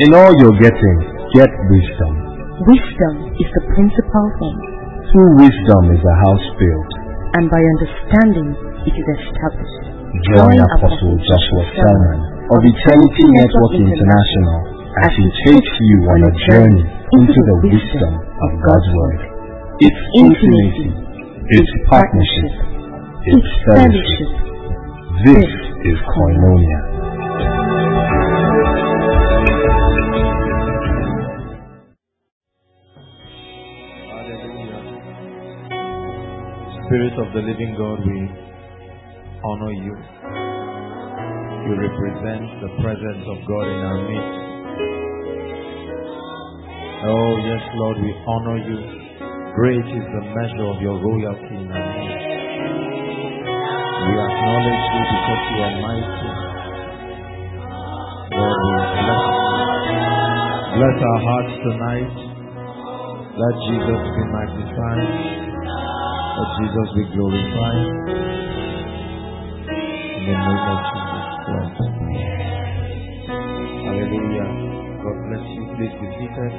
In all you're getting, get wisdom. Wisdom is the principal thing. Through wisdom is the house built, and by understanding it is established. Join Apostle Joshua Selman of Eternity Network International as he takes you on a journey into the wisdom of God's Word. It's intimacy, it's partnership, it's fellowship. This is Koinonia. Hallelujah. Spirit of the living God, we honor you. You represent the presence of God in our midst. Oh yes, Lord, we honor you. Great is the measure of your royalty in our midst. We acknowledge you because you are mighty. Lord, we bless our hearts tonight. Let Jesus be magnified. Let Jesus be glorified. In the name of Jesus Christ. Hallelujah. God bless you. Please be seated.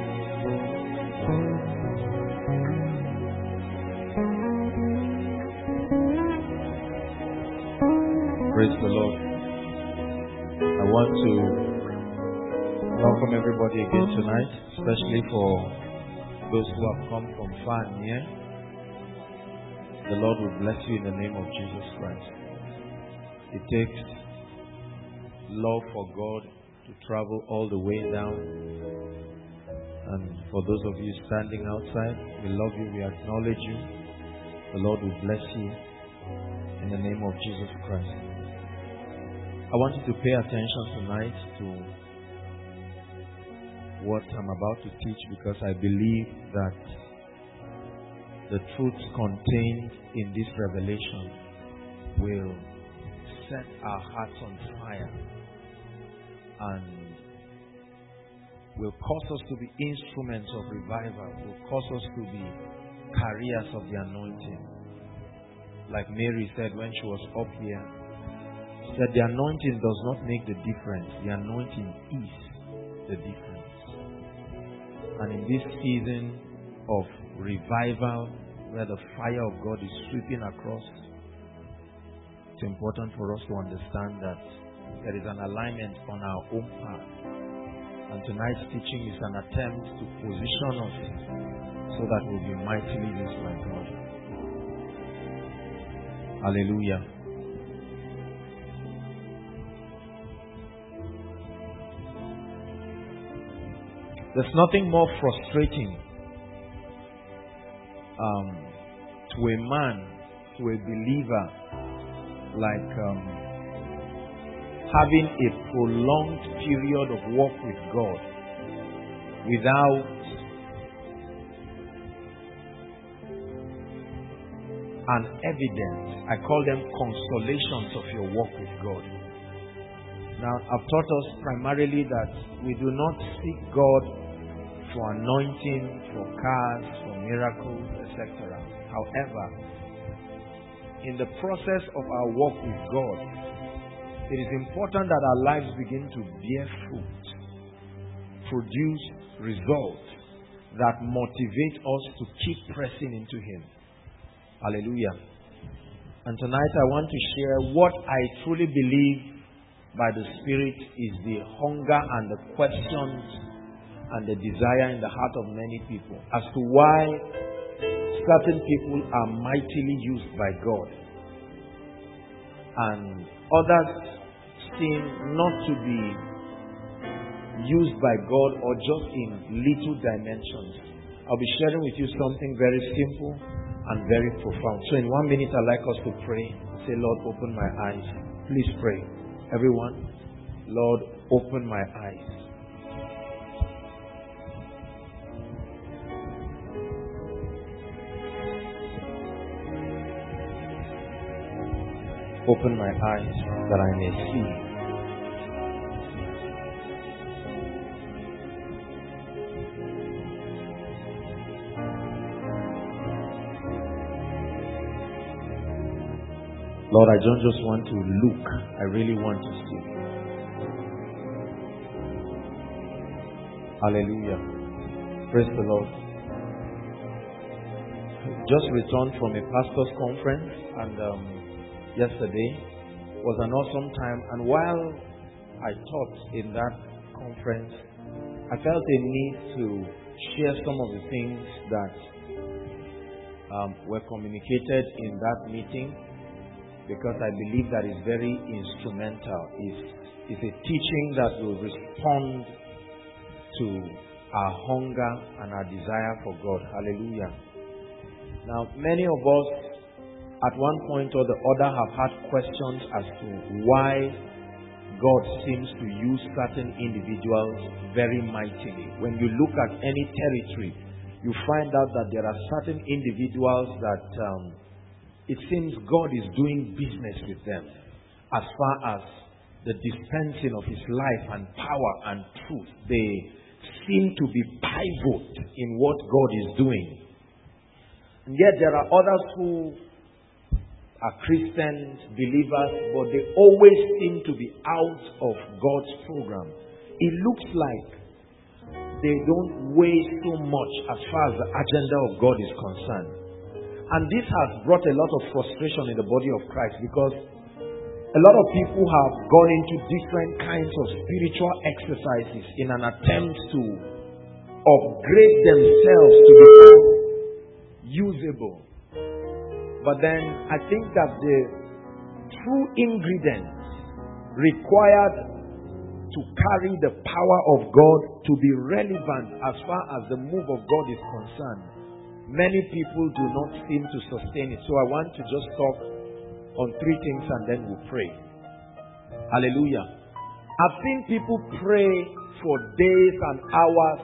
Praise the Lord. I want to welcome everybody again tonight, especially for those who have come from far and near. The Lord will bless you in the name of Jesus Christ. It takes love for God to travel all the way down. And for those of you standing outside, we love you, we acknowledge you. The Lord will bless you in the name of Jesus Christ. I want you to pay attention tonight to what I'm about to teach, because I believe that the truths contained in this revelation will set our hearts on fire and will cause us to be instruments of revival, will cause us to be carriers of the anointing. Like Mary said when she was up here, she said the anointing does not make the difference, the anointing is the difference. And in this season of revival, where the fire of God is sweeping across, it's important for us to understand that there is an alignment on our own path. And tonight's teaching is an attempt to position us so that we'll be mightily used by God. Hallelujah. There's nothing more frustrating to a man, to a believer, like having a prolonged period of walk with God without an evidence. I call them consolations of your walk with God. Now, I've taught us primarily that we do not seek God for anointing, for cars, for miracles, etc. However, in the process of our walk with God, it is important that our lives begin to bear fruit, produce results that motivate us to keep pressing into Him. Hallelujah. And tonight I want to share what I truly believe by the Spirit is the hunger and the questions and the desire in the heart of many people as to why certain people are mightily used by God and others seem not to be used by God, or just in little dimensions. I'll be sharing with you something very simple and very profound. So in 1 minute I'd like us to pray. Say, Lord, open my eyes. Please pray. Everyone, Lord, open my eyes. Open my eyes that I may see. Lord, I don't just want to look, I really want to see. Hallelujah. Praise the Lord. Just returned from a pastor's conference, and yesterday was an awesome time. And while I taught in that conference, I felt a need to share some of the things that were communicated in that meeting, because I believe that is very instrumental. It's a teaching that will respond to our hunger and our desire for God. Hallelujah. Now, many of us at one point or the other have had questions as to why God seems to use certain individuals very mightily. When you look at any territory, you find out that there are certain individuals that it seems God is doing business with them as far as the dispensing of His life and power and truth. They seem to be pivot in what God is doing. And yet there are others who are Christians, believers, but they always seem to be out of God's program. It looks like they don't weigh so much as far as the agenda of God is concerned. And this has brought a lot of frustration in the body of Christ, because a lot of people have gone into different kinds of spiritual exercises in an attempt to upgrade themselves to become usable. But then I think that the true ingredients required to carry the power of God to be relevant as far as the move of God is concerned, many people do not seem to sustain it. So I want to just talk on three things and then we'll pray. Hallelujah. I've seen people pray for days and hours,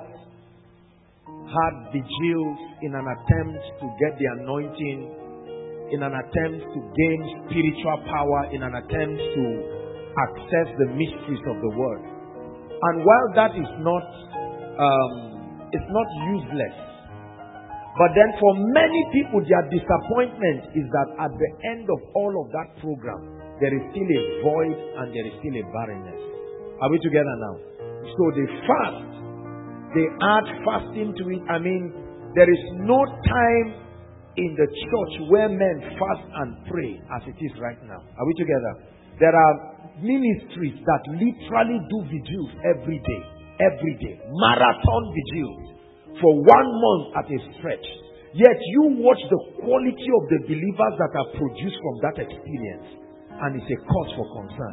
had vigils in an attempt to get the anointing, in an attempt to gain spiritual power, in an attempt to access the mysteries of the word. And while that is not it's not useless, but then for many people, their disappointment is that at the end of all of that program, there is still a void and there is still a barrenness. Are we together now? So they fast, they add fasting to it. I mean, there is no time in the church where men fast and pray as it is right now. Are we together? There are ministries that literally do vigils every day, marathon vigils for 1 month at a stretch. Yet you watch the quality of the believers that are produced from that experience, and it's a cause for concern.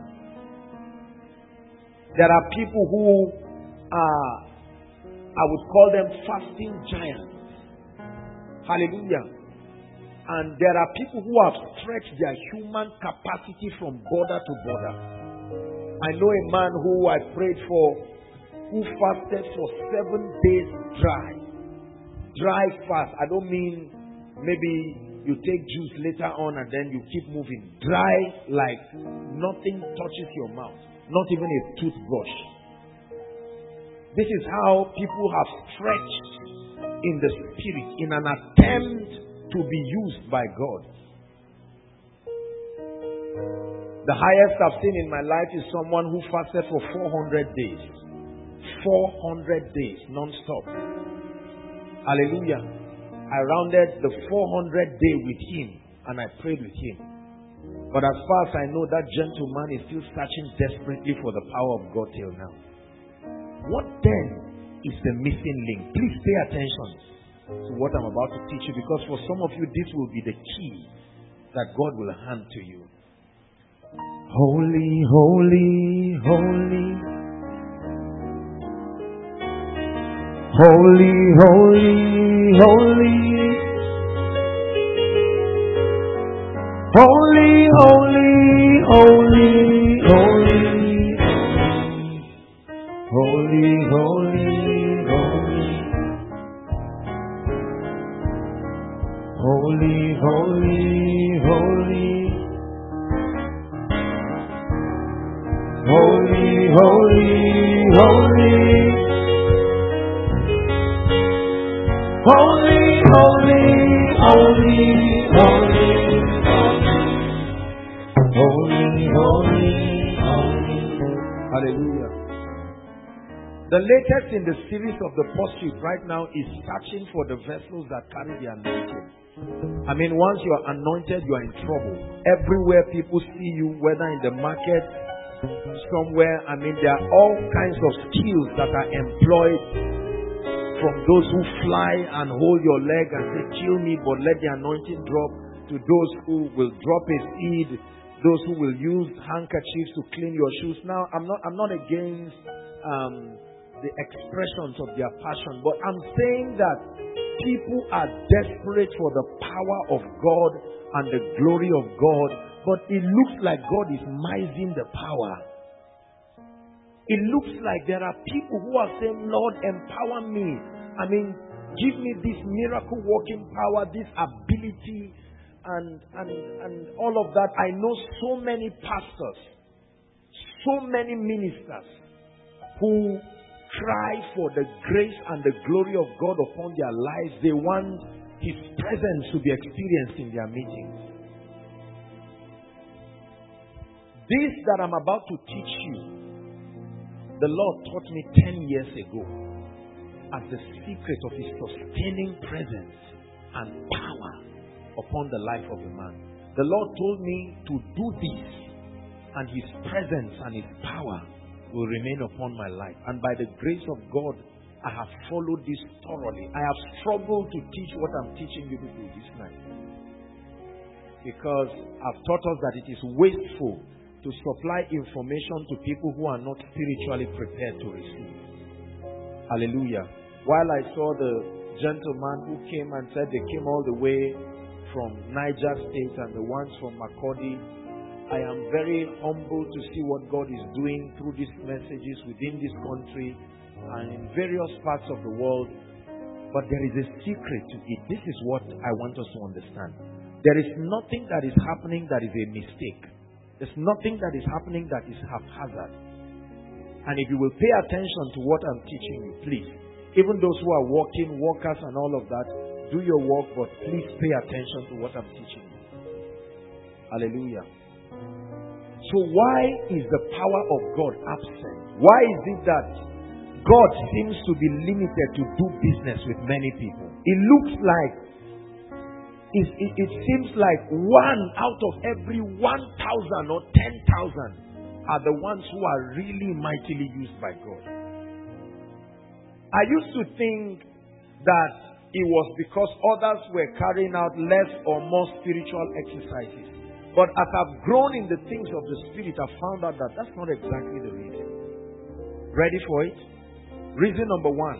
There are people who are, I would call them fasting giants. Hallelujah. And there are people who have stretched their human capacity from border to border. I know a man who I prayed for, who fasted for 7 days dry fast. I don't mean maybe you take juice later on and then you keep moving. Dry, like nothing touches your mouth, not even a toothbrush. This is how people have stretched in the spirit in an attempt to be used by God. The highest I've seen in my life is someone who fasted for 400 days. 400 days non-stop. Hallelujah. I rounded the 400 day with him and I prayed with him. But as far as I know, that gentleman is still searching desperately for the power of God till now. What then is the missing link? Please pay attention to what I'm about to teach you, because for some of you, this will be the key that God will hand to you. Holy, holy, holy. Holy, holy, holy. Holy, holy, holy, holy. Holy, holy, holy. Holy, holy, holy. Holy, holy, holy. Holy, holy, holy, holy. Holy, holy, holy. Hallelujah. The latest in the series of the pursuit right now is searching for the vessels that carry the anointing. I mean, once you are anointed, you are in trouble. Everywhere people see you, whether in the market, somewhere, I mean, there are all kinds of skills that are employed, from those who fly and hold your leg and say, kill me, but let the anointing drop, to those who will drop a seed, those who will use handkerchiefs to clean your shoes. Now, I'm not against the expressions of their passion, but I'm saying that people are desperate for the power of God and the glory of God, but it looks like God is mising the power. It looks like there are people who are saying, Lord, empower me. I mean, give me this miracle working power, this ability, and all of that. I know so many pastors, so many ministers who cry for the grace and the glory of God upon their lives. They want His presence to be experienced in their meetings. This that I'm about to teach you, the Lord taught me 10 years ago as the secret of His sustaining presence and power upon the life of a man. The Lord told me to do this, and His presence and His power will remain upon my life. And by the grace of God, I have followed this thoroughly. I have struggled to teach what I'm teaching you people this night, because I've taught us that it is wasteful to supply information to people who are not spiritually prepared to receive. Hallelujah. While I saw the gentleman who came and said they came all the way from Niger State and the ones from Makurdi, I am very humbled to see what God is doing through these messages within this country and in various parts of the world. But there is a secret to it. This is what I want us to understand. There is nothing that is happening that is a mistake. There's nothing that is happening that is haphazard. And if you will pay attention to what I'm teaching you, please, even those who are working, workers and all of that, do your work, but please pay attention to what I'm teaching you. Hallelujah. So why is the power of God absent? Why is it that God seems to be limited to do business with many people? It looks like, it seems like 1 out of every 1,000 or 10,000 are the ones who are really mightily used by God. I used to think that it was because others were carrying out less or more spiritual exercises. But as I've grown in the things of the Spirit, I've found out that that's not exactly the reason. Ready for it? Reason number 1.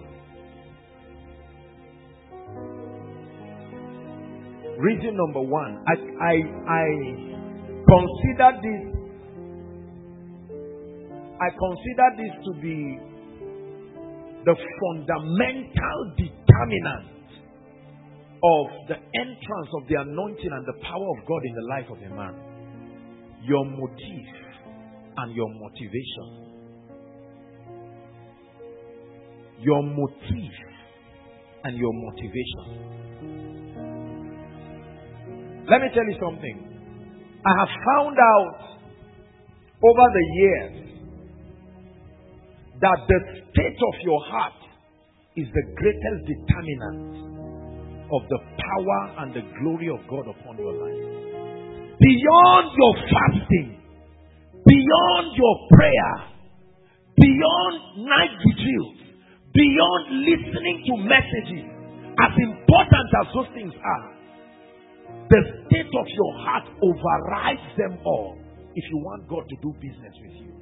Reason number 1. I consider this to be the fundamental determinant of the entrance of the anointing and the power of God in the life of a man. Your motive and your motivation. Your motive and your motivation. Let me tell you something. I have found out over the years that the state of your heart is the greatest determinant of the power and the glory of God upon your life. Beyond your fasting, beyond your prayer, beyond night vigils, beyond listening to messages, as important as those things are, the state of your heart overrides them all if you want God to do business with you.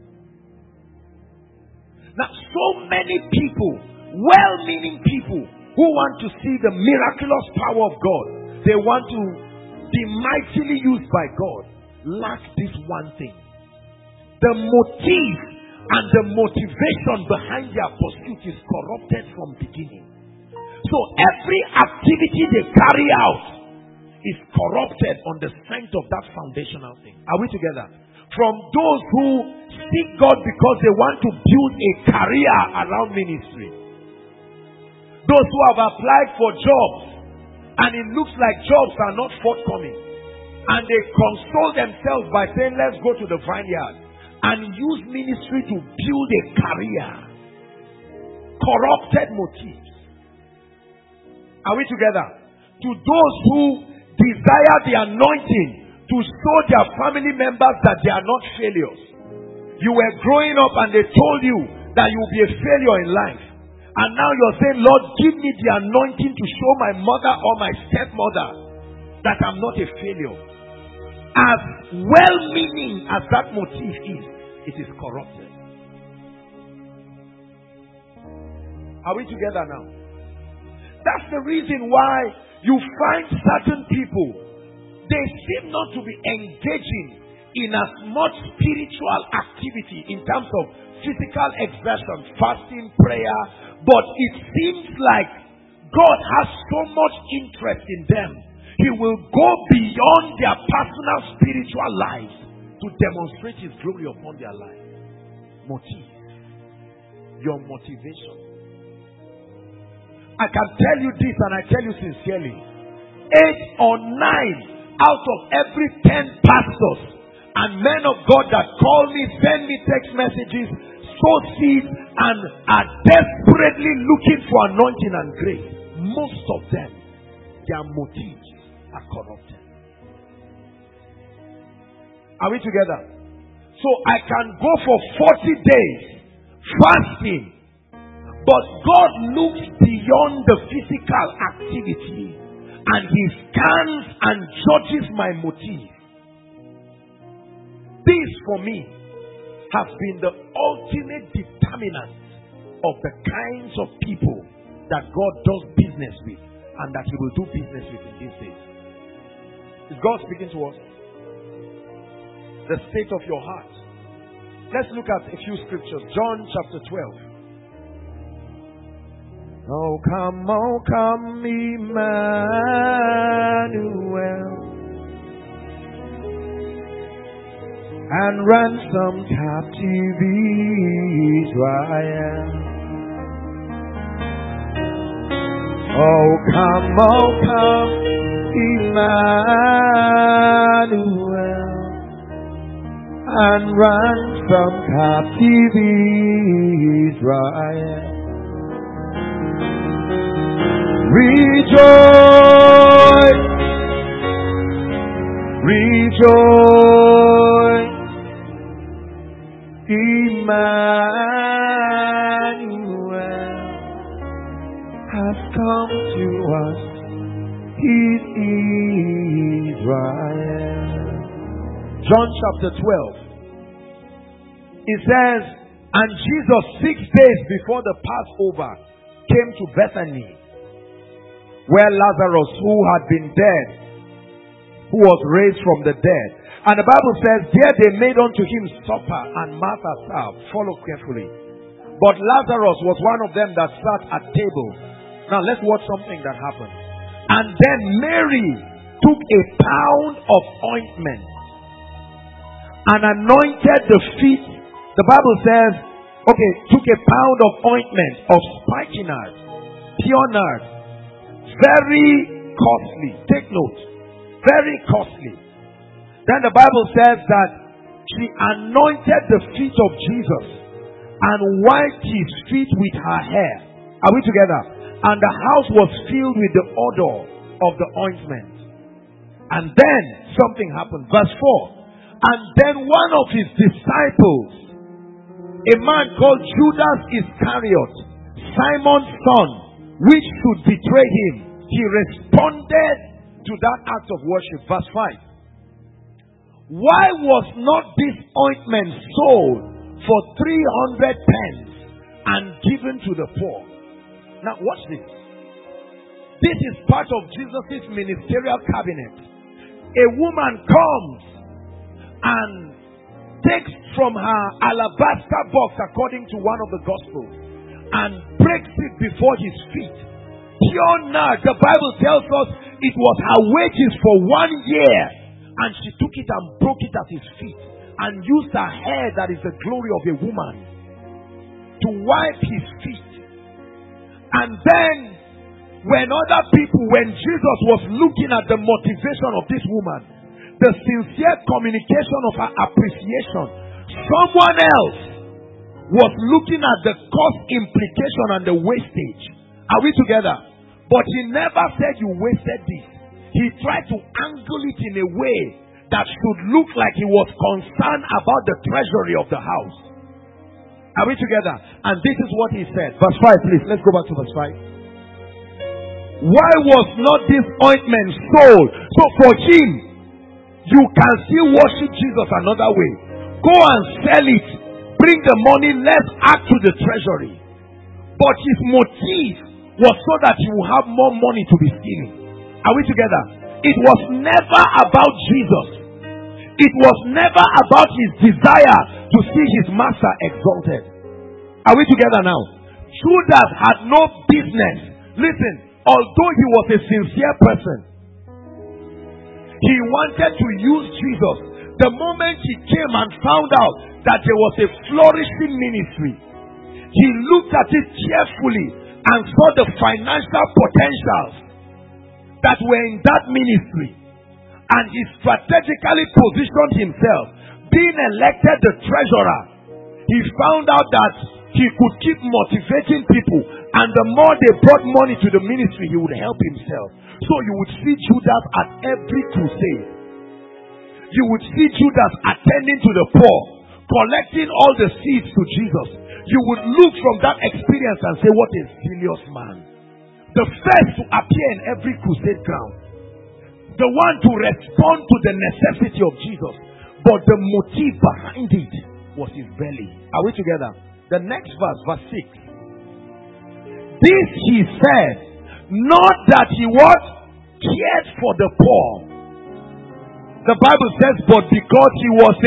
Now, so many people, well-meaning people, who want to see the miraculous power of God, they want to be mightily used by God, lack this one thing. The motive and the motivation behind their pursuit is corrupted from beginning. So every activity they carry out is corrupted on the strength of that foundational thing. Are we together? From those who seek God because they want to build a career around ministry. Those who have applied for jobs and it looks like jobs are not forthcoming. And they console themselves by saying, let's go to the vineyard and use ministry to build a career. corrupted motives. Are we together? To those who desire the anointing to show their family members that they are not failures. You were growing up and they told you that you will be a failure in life. And now you're saying, Lord, give me the anointing to show my mother or my stepmother that I'm not a failure. As well-meaning as that motive is, it is corrupted. Are we together now? That's the reason why you find certain people, they seem not to be engaging in as much spiritual activity in terms of physical exertion, fasting, prayer, but it seems like God has so much interest in them. He will go beyond their personal spiritual lives to demonstrate His glory upon their lives. Motive. Your motivation. I can tell you this, and I tell you sincerely. 8 or 9 out of every 10 pastors and men of God that call me, send me text messages, sow seeds, and are desperately looking for anointing and grace. Most of them, their motives are corrupted. Are we together? So I can go for 40 days fasting, but God looks beyond the physical activity and He scans and judges my motive. This for me has been the ultimate determinant of the kinds of people that God does business with and that He will do business with in these days. Is God speaking to us? The state of your heart. Let's look at a few scriptures. John chapter 12. Oh come, Emmanuel, and ransom captive Israel. Oh come, Emmanuel, and ransom captive Israel. Rejoice, rejoice, Emmanuel has come to us, His Israel. John chapter 12. It says, and Jesus 6 days before the Passover came to Bethany, where Lazarus, who had been dead, who was raised from the dead. And the Bible says, there they made unto him supper, and Martha served. Follow carefully. But Lazarus was one of them that sat at table. Now let's watch something that happened. And then Mary took a pound of ointment and anointed the feet. The Bible says, took a pound of ointment of spikenard, pure nard, very costly. Take note. Very costly. Then the Bible says that she anointed the feet of Jesus and wiped His feet with her hair. Are we together? And the house was filled with the odor of the ointment. And then something happened. Verse 4. And then one of His disciples, a man called Judas Iscariot, Simon's son, which should betray Him, he responded to that act of worship. Verse 5. Why was not this ointment sold for 300 pence and given to the poor? Now watch this. This is part of Jesus' ministerial cabinet. A woman comes and takes from her alabaster box, according to one of the Gospels, and breaks it before His feet. Pure nard. The Bible tells us it was her wages for 1 year, and she took it and broke it at His feet and used her hair, that is the glory of a woman, to wipe His feet. And then when Jesus was looking at the motivation of this woman, the sincere communication of her appreciation, someone else was looking at the cost implication and the wastage. Are we together? But he never said you wasted this. He tried to angle it in a way that should look like he was concerned about the treasury of the house. Are we together? And this is what he said. Verse 5, please. Let's go back to verse 5. Why was not this ointment sold? So for him, you can still worship Jesus another way. Go and sell it. Bring the money. Let's add to the treasury. But his motive was so that you will have more money to be stealing. Are we together? It was never about Jesus. It was never about his desire to see his master exalted. Are we together now? Judas had no business. Listen, although he was a sincere person, he wanted to use Jesus. The moment he came and found out that there was a flourishing ministry, he looked at it carefully and saw the financial potentials that were in that ministry. And he strategically positioned himself. Being elected the treasurer, he found out that he could keep motivating people. And the more they brought money to the ministry, he would help himself. So you would see Judas at every crusade. You would see Judas attending to the poor, collecting all the seeds to Jesus. You would look from that experience and say, what a serious man. The first to appear in every crusade ground. The one to respond to the necessity of Jesus. But the motive behind it was his belly. Are we together? The next verse, verse 6. This he said, not that he was cared for the poor. The Bible says, but because he was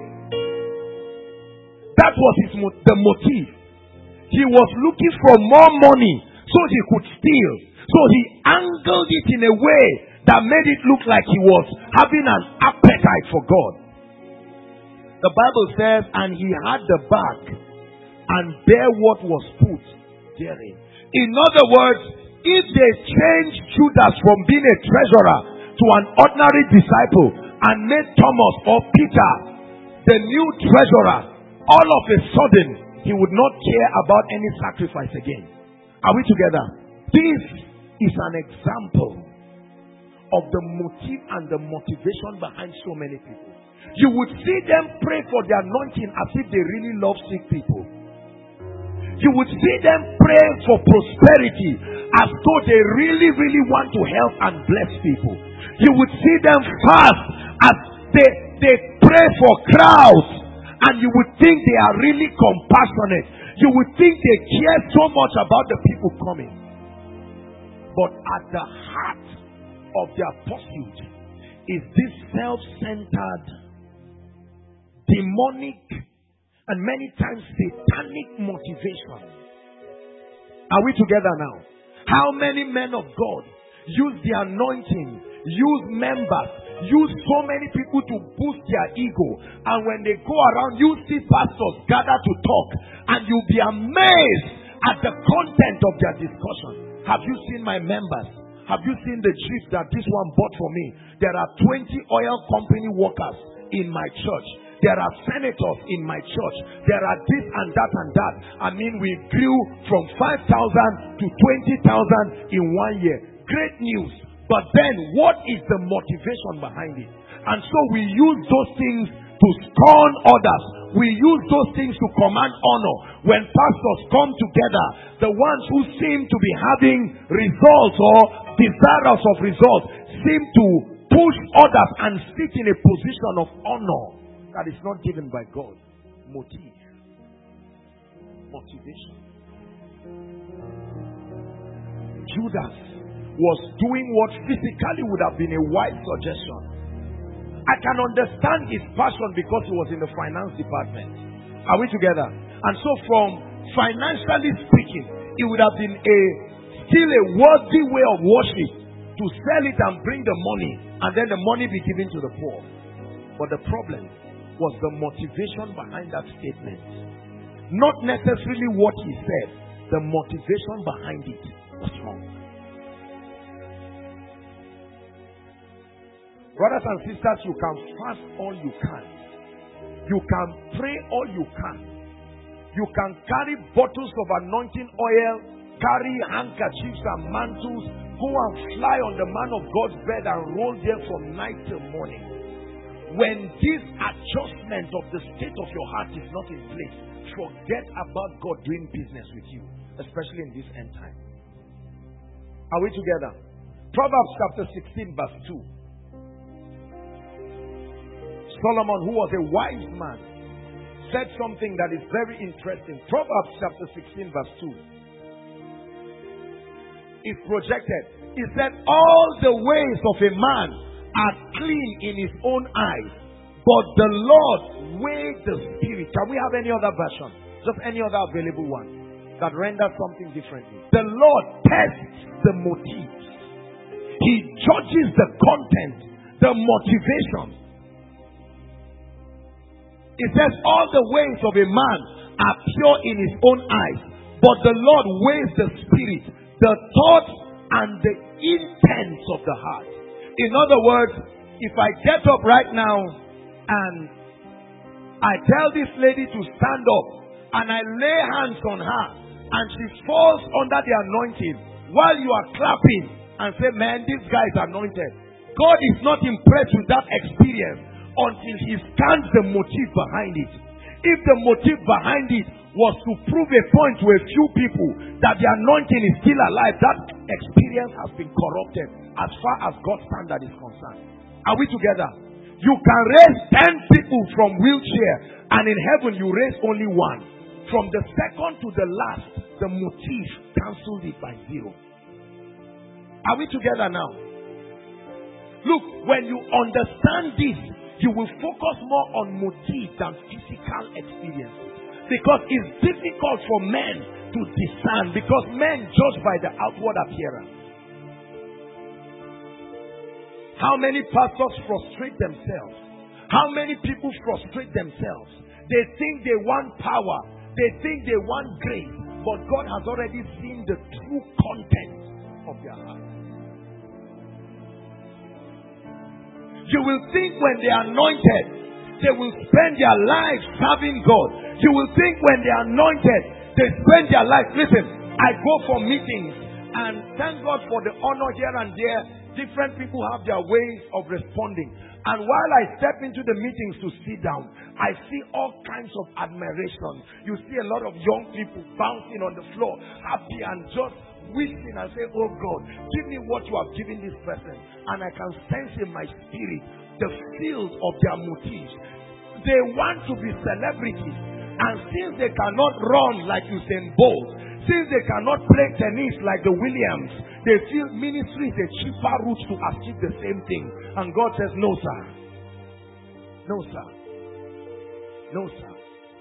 that was the motive. He was looking for more money so he could steal. So he angled it in a way that made it look like he was having an appetite for God. The Bible says, and he had the bag and bare what was put therein. In other words, if they changed Judas from being a treasurer to an ordinary disciple and made Thomas or Peter the new treasurer, all of a sudden he would not care about any sacrifice again. Are we together? This is an example of the motive and the motivation behind so many people. You would see them pray for the anointing as if they really love sick people. You would see them pray for prosperity as though they really, really want to help and bless people. You would see them fast as they pray for crowds, and you would think they are really compassionate. You would think they care so much about the people coming. But at the heart of their pursuit is this self-centered, demonic, and many times satanic motivation. Are we together now? How many men of God use the anointing, use members, use so many people to boost their ego, and when they go around, you see pastors gather to talk, and you'll be amazed at the content of their discussion. Have you seen my members? Have you seen the jeep that this one bought for me? There are 20 oil company workers in my church. There are senators in my church. There are this and that and that. I mean, we grew from 5,000 to 20,000 in 1 year. Great news. But then, what is the motivation behind it? And so we use those things to scorn others. We use those things to command honor. When pastors come together, the ones who seem to be having results or desirous of results seem to push others and sit in a position of honor that is not given by God. Motive. Motivation. Judas was doing what physically would have been a wise suggestion. I can understand his passion because he was in the finance department. Are we together? And so from financially speaking, it would have been still a worthy way of worship to sell it and bring the money, and then the money be given to the poor. But the problem was the motivation behind that statement. Not necessarily what he said. The motivation behind it was wrong. Brothers and sisters, you can fast all you can. You can pray all you can. You can carry bottles of anointing oil, carry handkerchiefs and mantles, go and fly on the man of God's bed and roll there from night till morning. When this adjustment of the state of your heart is not in place, forget about God doing business with you, especially in this end time. Are we together? Proverbs chapter 16 verse 2. Solomon, who was a wise man, said something that is very interesting. Proverbs chapter 16 verse 2 is projected. He said, all the ways of a man are clean in his own eyes, but the Lord weighs the spirit. Can we have any other version? Just any other available one that renders something differently. The Lord tests the motives. He judges the content, the motivation. It says all the ways of a man are pure in his own eyes, but the Lord weighs the spirit, the thoughts and the intents of the heart. In other words, if I get up right now and I tell this lady to stand up and I lay hands on her and she falls under the anointing while you are clapping and say, man, this guy is anointed. God is not impressed with that experience until he scans the motive behind it. If the motive behind it was to prove a point to a few people that the anointing is still alive, that experience has been corrupted as far as God's standard is concerned. Are we together? You can raise 10 people from wheelchair, and in heaven you raise only one. From the second to the last, the motive cancelled it by 0. Are we together now? Look, when you understand this, you will focus more on motive than physical experiences. Because it's difficult for men to discern, because men judge by the outward appearance. How many pastors frustrate themselves? How many people frustrate themselves? They think they want power. They think they want grace. But God has already seen the true content of their heart. You will think when they are anointed, they will spend their lives serving God. You will think when they are anointed, they spend their life. Listen, I go for meetings and thank God for the honor here and there. Different people have their ways of responding. And while I step into the meetings to sit down, I see all kinds of admiration. You see a lot of young people bouncing on the floor, happy and just wishing and say, oh God, give me what you have given this person. And I can sense in my spirit the field of their motives. They want to be celebrities. And since they cannot run like Usain Bolt, since they cannot play tennis like the Williams, they feel ministry is a cheaper route to achieve the same thing. And God says, no sir. No sir. No sir.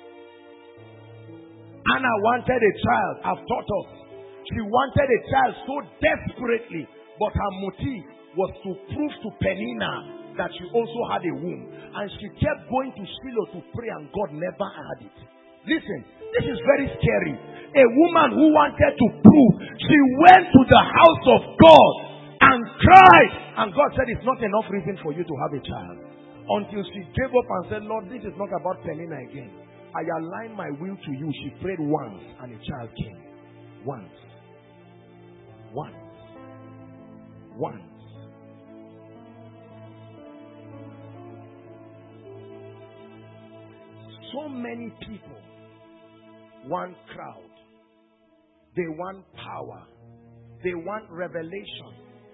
Anna wanted a child. I've taught us. She wanted a child so desperately, but her motive was to prove to Penina that she also had a womb. And she kept going to Shiloh to pray, and God never had it. Listen, this is very scary. A woman who wanted to prove, she went to the house of God and cried. And God said, it's not enough reason for you to have a child. Until she gave up and said, Lord, this is not about Penina again. I align my will to you. She prayed once and a child came. Once. Once. Once. So many people want crowd. They want power. They want revelation.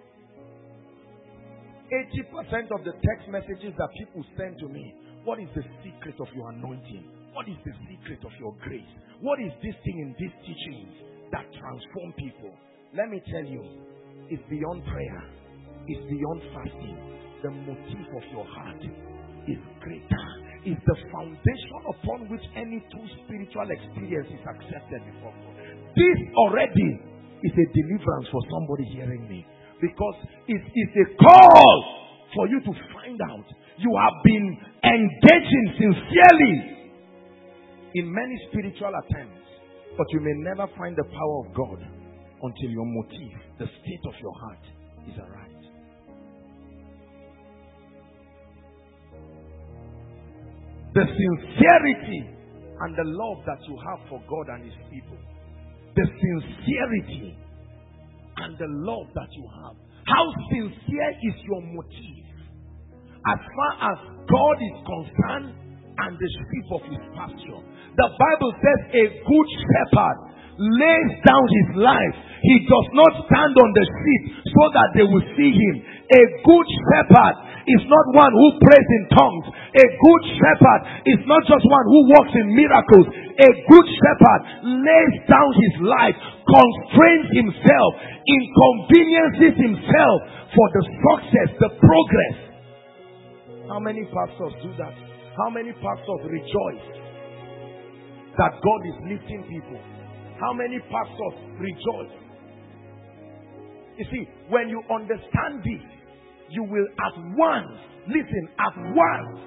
80% of the text messages that people send to me, what is the secret of your anointing? What is the secret of your grace? What is this thing in these teachings that transform people? Let me tell you, it's beyond prayer. It's beyond fasting. The motive of your heart is greater. It's the foundation upon which any true spiritual experience is accepted before God. This already is a deliverance for somebody hearing me. Because it is a call for you to find out. You have been engaging sincerely in many spiritual attempts, but you may never find the power of God until your motive, the state of your heart, is aright. The sincerity and the love that you have for God and His people. The sincerity and the love that you have. How sincere is your motive? As far as God is concerned and the sheep of His pasture. The Bible says a good shepherd lays down his life. He does not stand on the sheep so that they will see him. A good shepherd is not one who prays in tongues. A good shepherd is not just one who walks in miracles. A good shepherd lays down his life, constrains himself, inconveniences himself for the success, the progress. How many pastors do that? How many pastors rejoice that God is lifting people? How many pastors rejoice? You see, when you understand this, you will at once, listen, at once.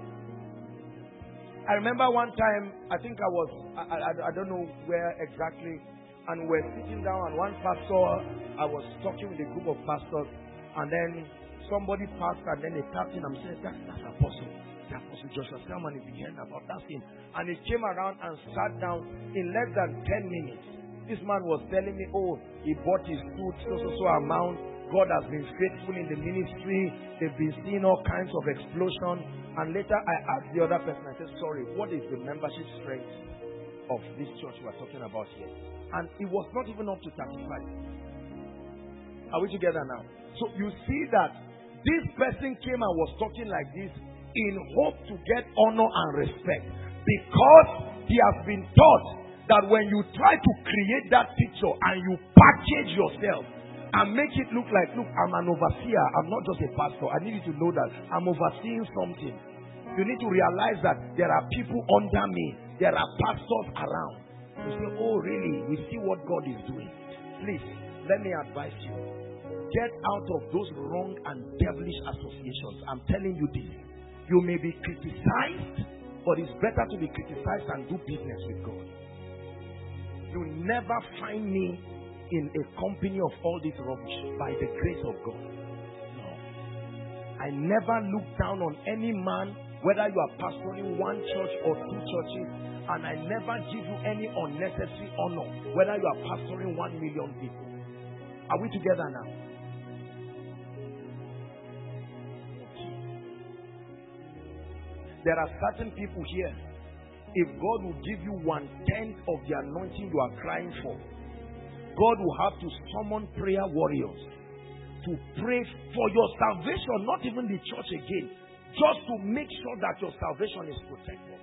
I remember one time, I think I don't know where exactly, and we're sitting down, and one pastor, I was talking with a group of pastors, and then somebody passed, and then they tapped in and said, that's Apostle. The Apostle Joshua Selman, if you heard about that thing. And he came around and sat down in less than 10 minutes. This man was telling me, oh, he bought his food, so amount. God has been faithful in the ministry. They've been seeing all kinds of explosion. And later I asked the other person, I said, sorry, what is the membership strength of this church we are talking about here? And it was not even up to 35. Are we together now? So you see that this person came and was talking like this in hope to get honor and respect, because he has been taught that when you try to create that picture and you package yourself and make it look like, look, I'm an overseer, I'm not just a pastor, I need you to know that I'm overseeing something. You need to realize that there are people under me, there are pastors around. You say, oh really, we see what God is doing. Please, let me advise you, get out of those wrong and devilish associations. I'm telling you this. You may be criticized, but it's better to be criticized and do business with God. You never find me in a company of all this rubbish by the grace of God. No. I never look down on any man, whether you are pastoring one church or two churches, and I never give you any unnecessary honor, whether you are pastoring 1 million people. Are we together now? There are certain people here, if God will give you 1/10 of the anointing you are crying for, God will have to summon prayer warriors to pray for your salvation, not even the church again, just to make sure that your salvation is protected.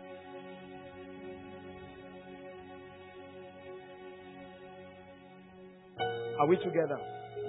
Are we together?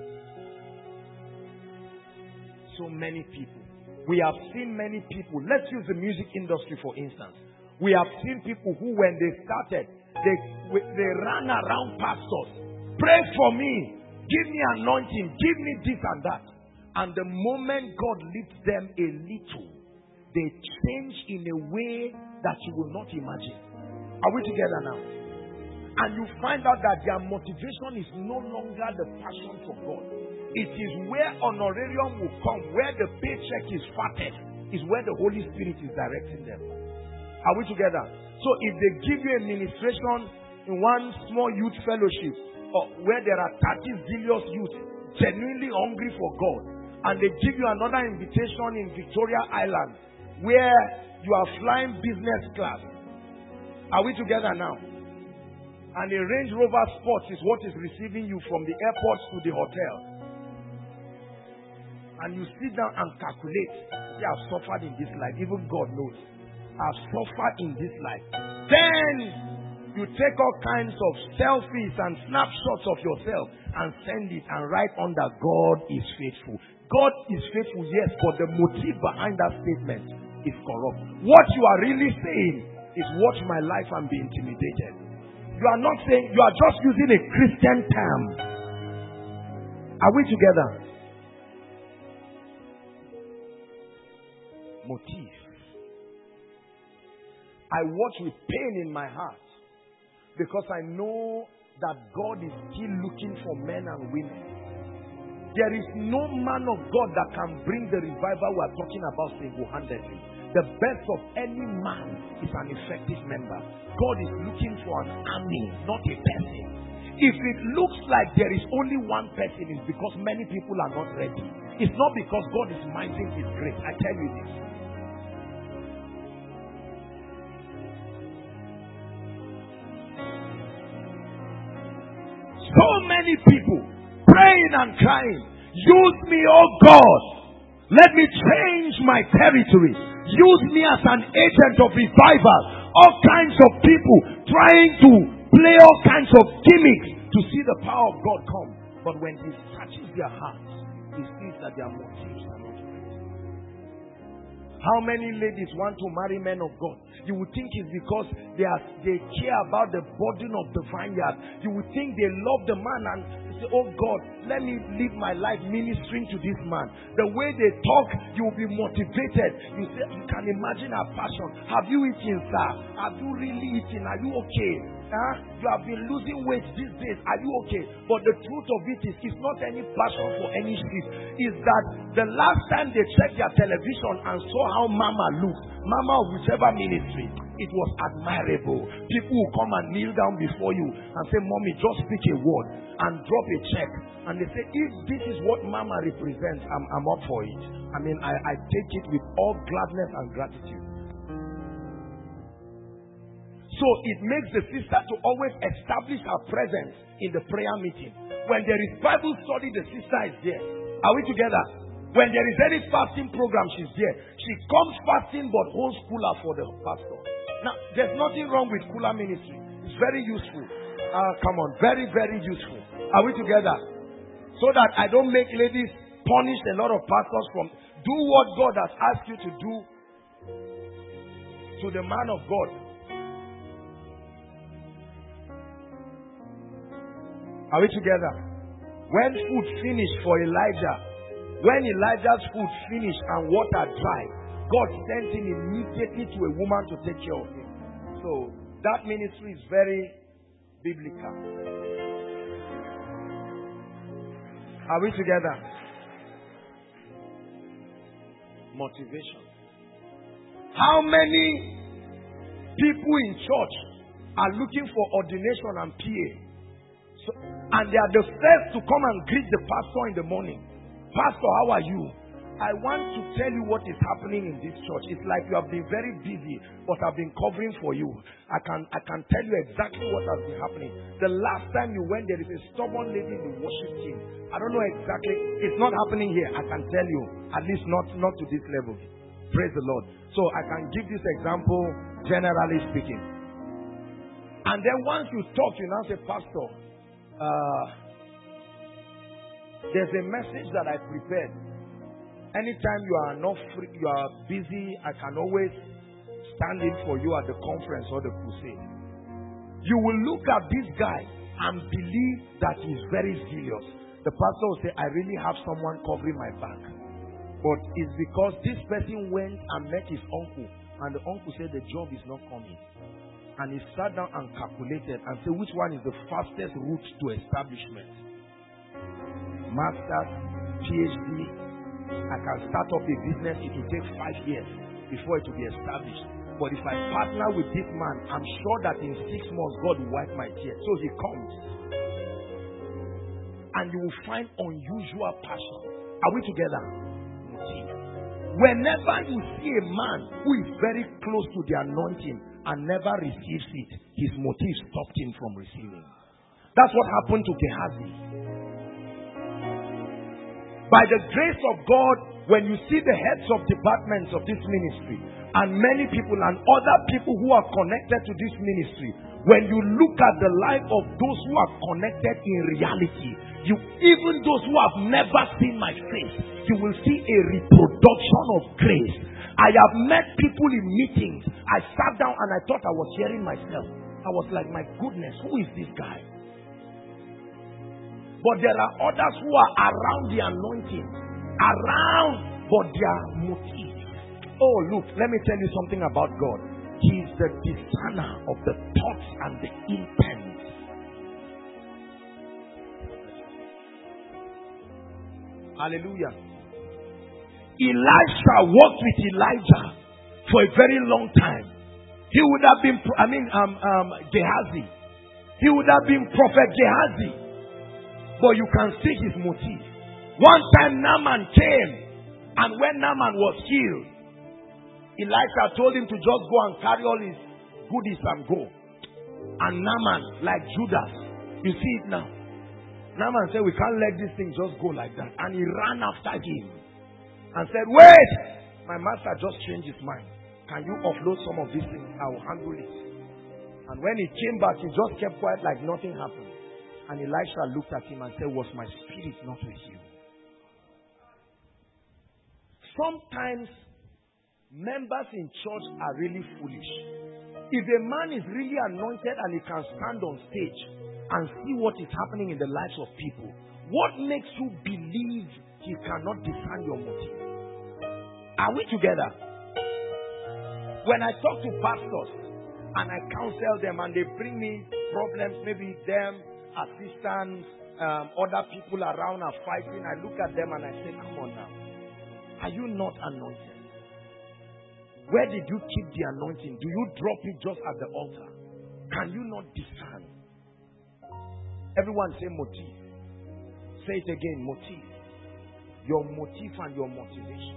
So many people. We have seen many people. Let's use the music industry for instance. We have seen people who, when they started, they ran around pastors. Pray for me. Give me anointing. Give me this and that. And the moment God lifts them a little, they change in a way that you will not imagine. Are we together now? And you find out that their motivation is no longer the passion for God. It is where honorarium will come, where the paycheck is fattest, is where the Holy Spirit is directing them. Are we together? So if they give you a ministration in one small youth fellowship, or where there are 30 zealous youth genuinely hungry for God, and they give you another invitation in Victoria Island, where you are flying business class. Are we together now? And a Range Rover Sports is what is receiving you from the airport to the hotel. And you sit down and calculate. See, I've suffered in this life. Even God knows. I've suffered in this life. Then you take all kinds of selfies and snapshots of yourself and send it and write under God is faithful. God is faithful, yes, but the motive behind that statement is corrupt. What you are really saying is watch my life and be intimidated. You are not saying, you are just using a Christian term. Are we together? Motive. I watch with pain in my heart because I know that God is still looking for men and women. There is no man of God that can bring the revival we are talking about single-handedly. The best of any man is an effective member. God is looking for an army, not a person. If it looks like there is only one person, it's because many people are not ready. It's not because God is minding his grace. I tell you this. So many people praying and crying, use me, oh God. Let me change my territory. Use me as an agent of revival. All kinds of people trying to play all kinds of gimmicks to see the power of God come. But when he touches their hearts, he sees that their motives are not right. How many ladies want to marry men of God? You would think it's because they care about the burden of the vineyard. You would think they love the man and say, oh God, let me live my life ministering to this man. The way they talk, you will be motivated. You can imagine her passion. Have you eaten, sir? Have you really eaten? Are you okay? You have been losing weight these days. Are you okay? But the truth of it is, it's not any passion for any sheep. It's that the last time they checked their television and saw how Mama looked, Mama of whichever ministry, it was admirable. People will come and kneel down before you and say, Mommy, just speak a word and drop a check. And they say, if this is what Mama represents, I'm up for it. I mean, I take it with all gladness and gratitude. So it makes the sister to always establish her presence in the prayer meeting. When there is Bible study, the sister is there. Are we together? When there is any fasting program, she's there. She comes fasting but holds cooler for the pastor. Now, there's nothing wrong with cooler ministry. It's very useful. Come on, very, very useful. Are we together? So that I don't make ladies punish a lot of pastors from do what God has asked you to do to the man of God. Are we together? When food finished for Elijah, when Elijah's food finished and water dried, God sent him immediately to a woman to take care of him. So that ministry is very biblical. Are we together? Motivation. How many people in church are looking for ordination and PA? And they are the first to come and greet the pastor in the morning. Pastor, how are you? I want to tell you what is happening in this church. It's like you have been very busy, but I've been covering for you. I can tell you exactly what has been happening. The last time you went, there is a stubborn lady in the worship team. I don't know exactly. It's not happening here. I can tell you. At least not to this level. Praise the Lord. So I can give this example generally speaking. And then once you talk, you now say, Pastor, there's a message that I prepared. Anytime you are not free, you are busy, I can always stand in for you at the conference or the crusade. You will look at this guy and believe that he's very serious. The pastor will say, I really have someone covering my back. But it's because this person went and met his uncle, and the uncle said the job is not coming. And he sat down and calculated and said, which one is the fastest route to establishment? Master's, PhD. I can start up a business. It will take 5 years before it will be established. But if I partner with this man, I'm sure that in 6 months, God will wipe my tears. So he comes. And you will find unusual passion. Are we together? Whenever you see a man who is very close to the anointing and never receives it, his motive stopped him from receiving. That's what happened to Gehazi. By the grace of God, when you see the heads of departments of this ministry and many people and other people who are connected to this ministry, when you look at the life of those who are connected in reality, even those who have never seen my face, you will see a reproduction of grace. I have met people in meetings. I sat down and I thought I was hearing myself. I was like, my goodness, who is this guy? But there are others who are around the anointing. Around, but their motive. Oh, look, let me tell you something about God. He is the discerner of the thoughts and the intent. Hallelujah. Elisha walked with Elijah for a very long time. He would have been, Gehazi. He would have been Prophet Gehazi. But you can see his motive. One time Naaman came, and when Naaman was healed, Elisha told him to just go and carry all his goodies and go. And Naaman, like Judas, you see it now. Naaman said, we can't let this thing just go like that. And he ran after him and said, wait! My master just changed his mind. Can you offload some of these things? I will handle it. And when he came back, he just kept quiet like nothing happened. And Elisha looked at him and said, was my spirit not with you? Sometimes members in church are really foolish. If a man is really anointed and he can stand on stage and see what is happening in the lives of people, what makes you believe he cannot discern your motive? Are we together? When I talk to pastors and I counsel them and they bring me problems, maybe them, assistants, other people around are fighting, I look at them and I say, come on now. Are you not anointed? Where did you keep the anointing? Do you drop it just at the altar? Can you not discern? Everyone say motive. Say it again, motive. Your motive and your motivation.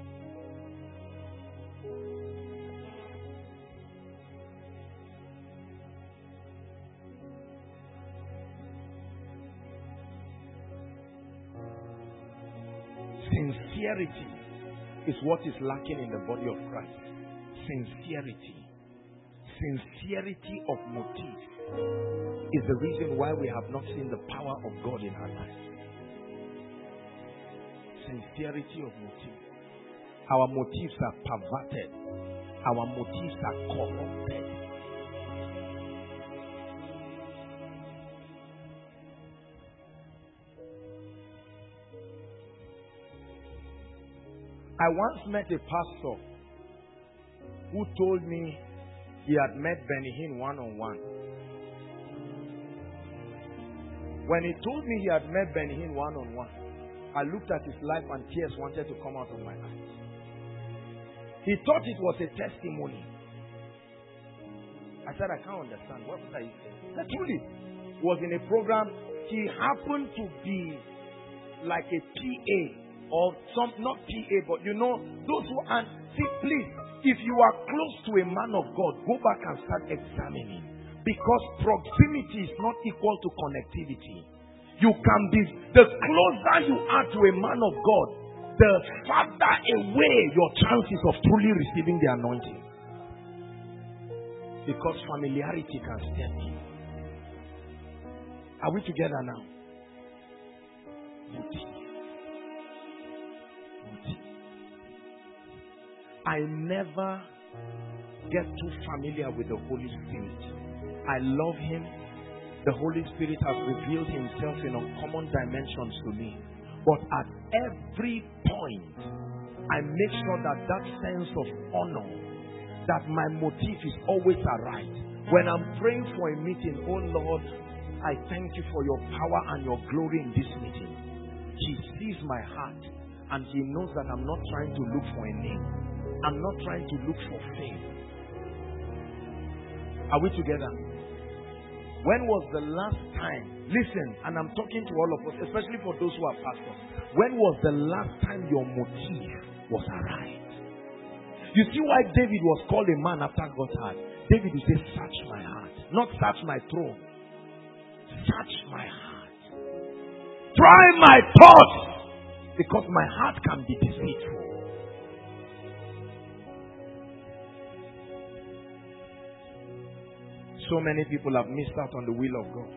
Sincerity is what is lacking in the body of Christ. Sincerity. Sincerity of motive is the reason why we have not seen the power of God in our lives. Sincerity of motive. Our motives are perverted. Our motives are corrupted. I once met a pastor who told me he had met Benny Hinn one-on-one. When he told me he had met Benny Hinn one-on-one, I looked at his life and tears wanted to come out of my eyes. He thought it was a testimony. I said, I can't understand. What was I saying? Truly, was in a program. He happened to be like a PA or some, not PA, but you know, those who are, see, please, if you are close to a man of God, go back and start examining. Because proximity is not equal to connectivity. You can be, the closer you are to a man of God, the farther away your chances of truly receiving the anointing. Because familiarity can step in. Are we together now? Motive. I never get too familiar with the Holy Spirit. I love Him. The Holy Spirit has revealed Himself in uncommon dimensions to me. But at every point, I make sure that that sense of honor, that my motive is always aright. When I'm praying for a meeting, oh Lord, I thank you for your power and your glory in this meeting. He sees my heart and He knows that I'm not trying to look for a name. I'm not trying to look for fame. Are we together? When was the last time? Listen, and I'm talking to all of us, especially for those who are pastors. When was the last time your motive was right? You see why David was called a man after God's heart. David would say, search my heart. Not search my throne. Search my heart. Try my thoughts. Because my heart can be deceitful. So many people have missed out on the will of God.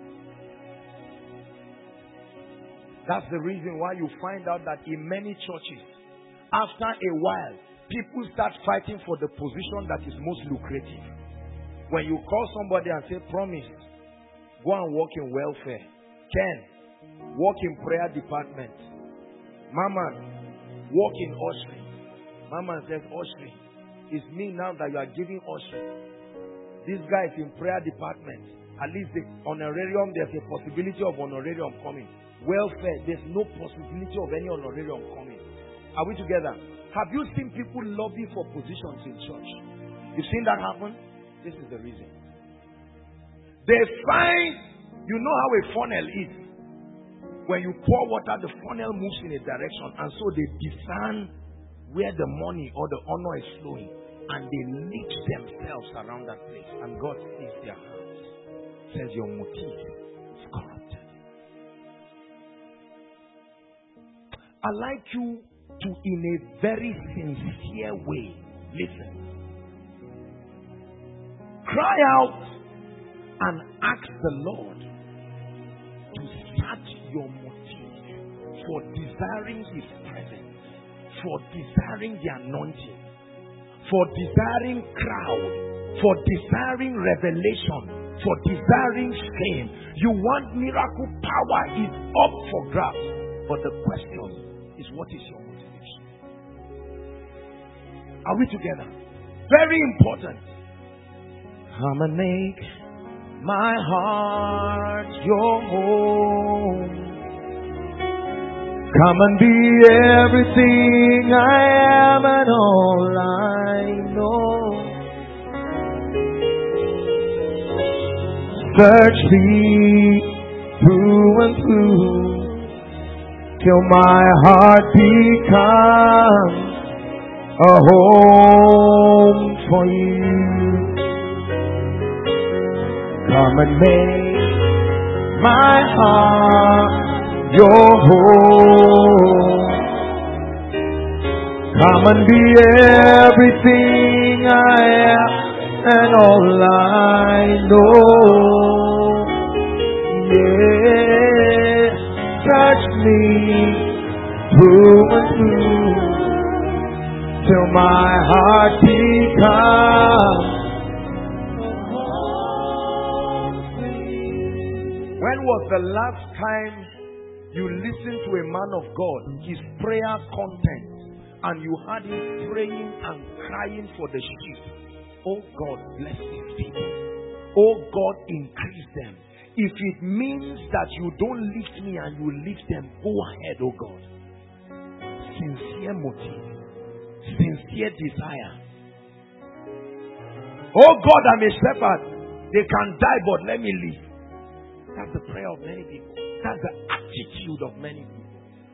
That's the reason why you find out that in many churches, after a while, people start fighting for the position that is most lucrative. When you call somebody and say, promise, go and work in welfare. Ken, work in prayer department. Mama, work in ushering. Mama says, ushering. It's me now that you are giving ushering. This guy is in prayer department. At least the honorarium, there's a possibility of honorarium coming. Welfare, there's no possibility of any honorarium coming. Are we together? Have you seen people lobby for positions in church? You've seen that happen? This is the reason. They find, you know how a funnel is. When you pour water, the funnel moves in a direction, and so they discern where the money or the honor is flowing, and they lead themselves around that place. And God sees their hearts. Says your motive is corrupted. I'd like you to, in a very sincere way, listen. Cry out and ask the Lord to search your motive for desiring His presence, for desiring the anointing, for desiring crowd, for desiring revelation, for desiring fame. You want miracle power is up for grabs. But the question is, what is your motivation? Are we together? Very important. Come and make my heart your home. Come and be everything I am and all I know. Search me through and through till my heart becomes a home for you. Come and make my heart your home. Come and be everything I am and all I know. Yeah, touch me through and through till my heart becomes. When was the last time you listened to a man of God, his prayer content, and you had him praying and crying for the sheep? Oh God, bless these people. Oh God, increase them. If it means that you don't lift me and you lift them, go ahead, oh God. Sincere motive, sincere desire. Oh God, I'm a shepherd. They can die, but let me live. That's the prayer of many people. That's the attitude of many people.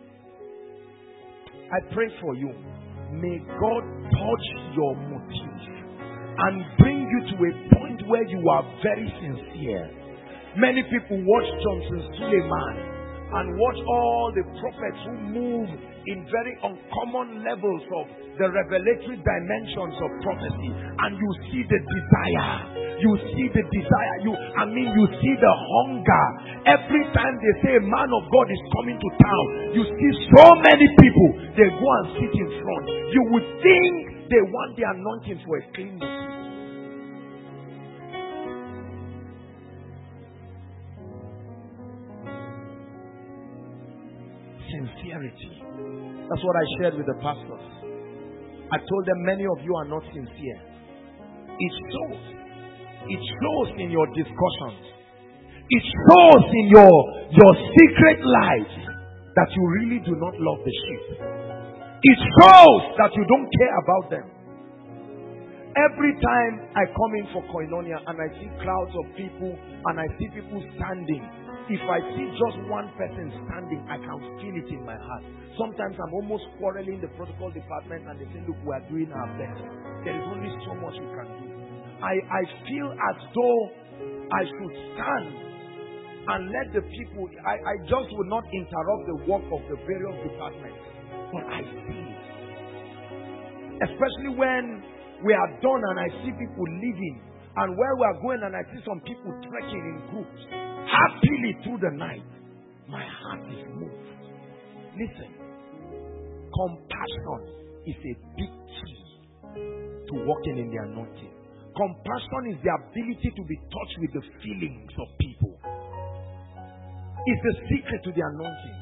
I pray for you. May God touch your motive and bring you to a point where you are very sincere. Many people watch Johnson Suleiman and watch all the prophets who move in very uncommon levels of the revelatory dimensions of prophecy, and you see the desire. You see the desire. You see the hunger. Every time they say a man of God is coming to town, you see so many people, they go and sit in front. You would think they want the anointing for a clean motive. Sincerity. That's what I shared with the pastors. I told them many of you are not sincere. It shows. It shows in your discussions. It shows in your secret lives that you really do not love the sheep. It shows that you don't care about them. Every time I come in for Koinonia and I see crowds of people and I see people standing, if I see just one person standing, I can feel it in my heart. Sometimes I'm almost quarreling the protocol department and they say, look, we are doing our best. There is only so much we can do. I feel as though I should stand and let the people, I just will not interrupt the work of the various departments. But I see it. Especially when we are done and I see people leaving, and where we are going and I see some people trekking in groups happily through the night, my heart is moved. Listen, compassion is a big key to walking in the anointing. Compassion is the ability to be touched with the feelings of people. It's the secret to the anointing.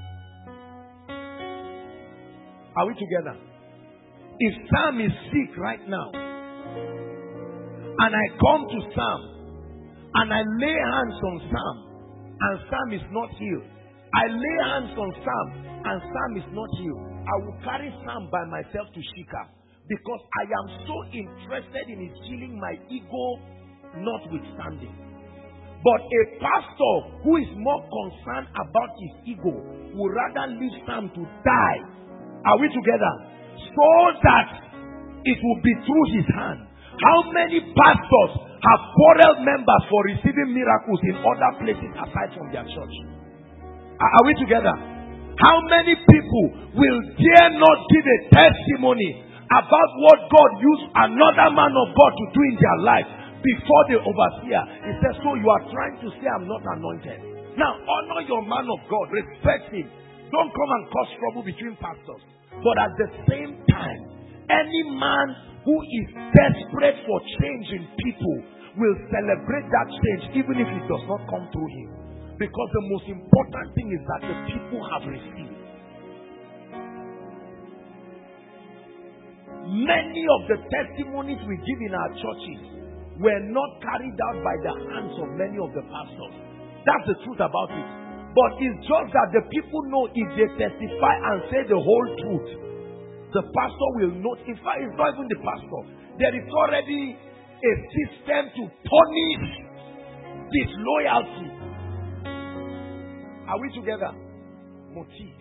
Are we together? If Sam is sick right now, and I come to Sam, and I lay hands on Sam, and Sam is not healed, I lay hands on Sam and Sam is not healed, I will carry Sam by myself to Shika because I am so interested in his healing, my ego notwithstanding. But a pastor who is more concerned about his ego would rather leave Sam to die. Are we together? So that it will be through his hand. How many pastors have quarreled members for receiving miracles in other places aside from their church? Are we together? How many people will dare not give a testimony about what God used another man of God to do in their life before the overseer? He says, so you are trying to say I'm not anointed. Now, honor your man of God. Respect him. Don't come and cause trouble between pastors. But at the same time, any man who is desperate for change in people will celebrate that change even if it does not come through him. Because the most important thing is that the people have received. Many of the testimonies we give in our churches were not carried out by the hands of many of the pastors. That's the truth about it. But it's just that the people know if they testify and say the whole truth, the pastor will not. In fact, it's not even the pastor. There is already a system to punish disloyalty. Are we together? Motive.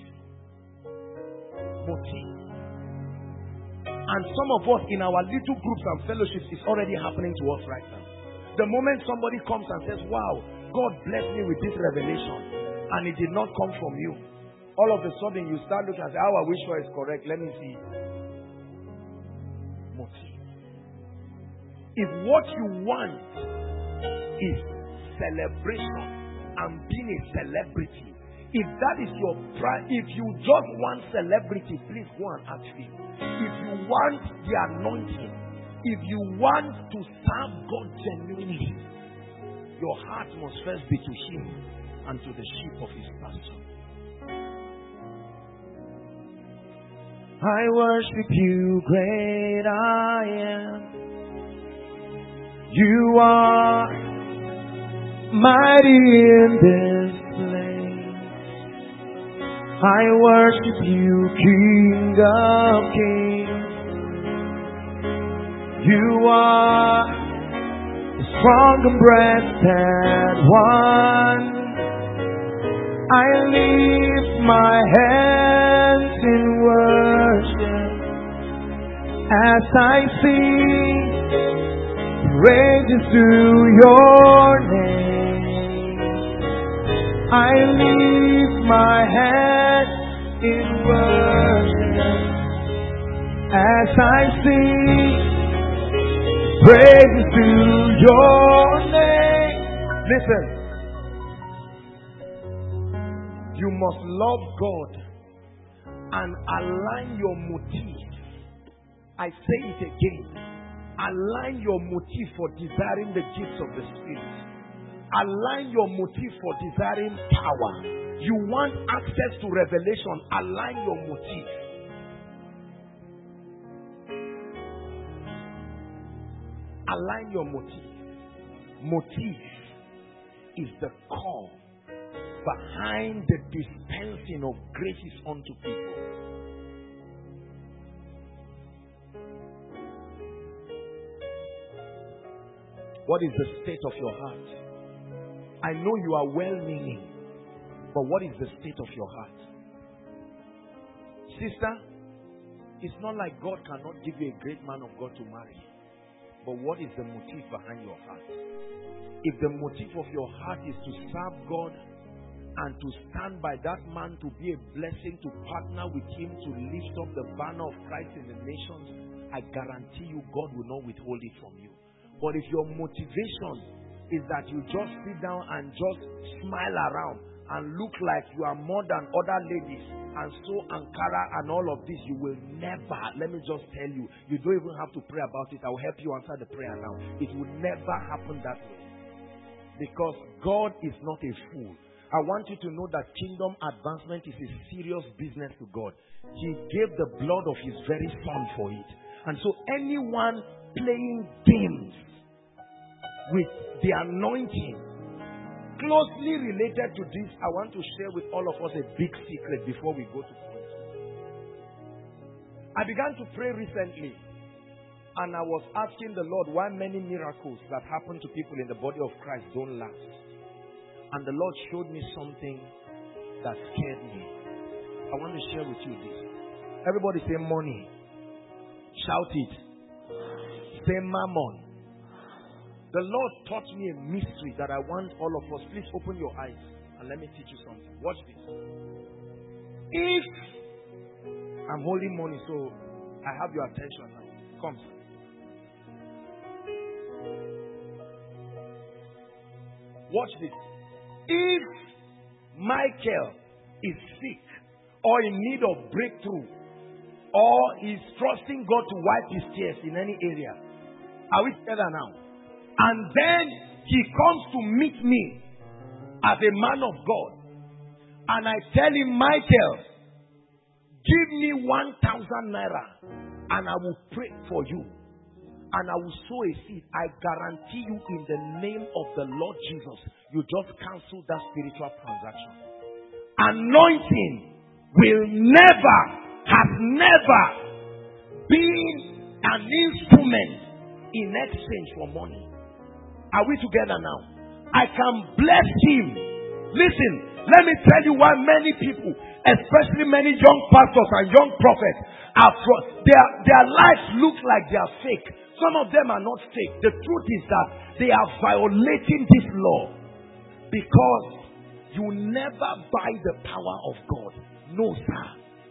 Motive. And some of us in our little groups and fellowships is already happening to us right now. The moment somebody comes and says, wow, God blessed me with this revelation and it did not come from you, all of a sudden you start looking and say, oh, I wish sure is correct. Let me see. Motive. If what you want is celebration and being a celebrity, if that is your pride, if you just want celebrity, please go and ask him. If you want the anointing, if you want to serve God genuinely, your heart must first be to him and to the sheep of his pasture. I worship you, great I am. You are mighty in this place. I worship you, King of Kings. You are the strong and breasted one. I lift my hands in worship as I sing praises to your name. I lift my hands in worship as I sing praises to your name. Listen. You must love God and align your motive. I say it again. Align your motive for desiring the gifts of the Spirit. Align your motive for desiring power. You want access to revelation. Align your motive. Align your motive. Motive is the core behind the dispensing of graces unto people. What is the state of your heart? I know you are well-meaning, but what is the state of your heart? Sister, it's not like God cannot give you a great man of God to marry. But what is the motive behind your heart? If the motive of your heart is to serve God and to stand by that man, to be a blessing, to partner with him, to lift up the banner of Christ in the nations, I guarantee you God will not withhold it from you. But if your motivation is that you just sit down and just smile around and look like you are more than other ladies and so Ankara and all of this, you will never, let me just tell you, you don't even have to pray about it. I will help you answer the prayer now. It will never happen that way. Because God is not a fool. I want you to know that kingdom advancement is a serious business to God. He gave the blood of his very son for it. And so anyone playing games with the anointing, closely related to this, I want to share with all of us a big secret before we go to point. I began to pray recently, and I was asking the Lord why many miracles that happen to people in the body of Christ don't last. And the Lord showed me something that scared me. I want to share with you this. Everybody say money. Shout it. Say mammon. The Lord taught me a mystery that I want all of us. Please open your eyes and let me teach you something. Watch this. If I'm holding money, so I have your attention now. Come. Watch this. If Michael is sick or in need of breakthrough or is trusting God to wipe his tears in any area, are we together now? And then he comes to meet me as a man of God. And I tell him, Michael, give me 1,000 naira and I will pray for you. And I will sow a seed. I guarantee you in the name of the Lord Jesus, you just cancel that spiritual transaction. Anointing will never, has never been an instrument in exchange for money. Are we together now? I can bless him. Listen, let me tell you why many people, especially many young pastors and young prophets, their lives look like they are fake. Some of them are not fake. The truth is that they are violating this law because you never buy the power of God. No, sir.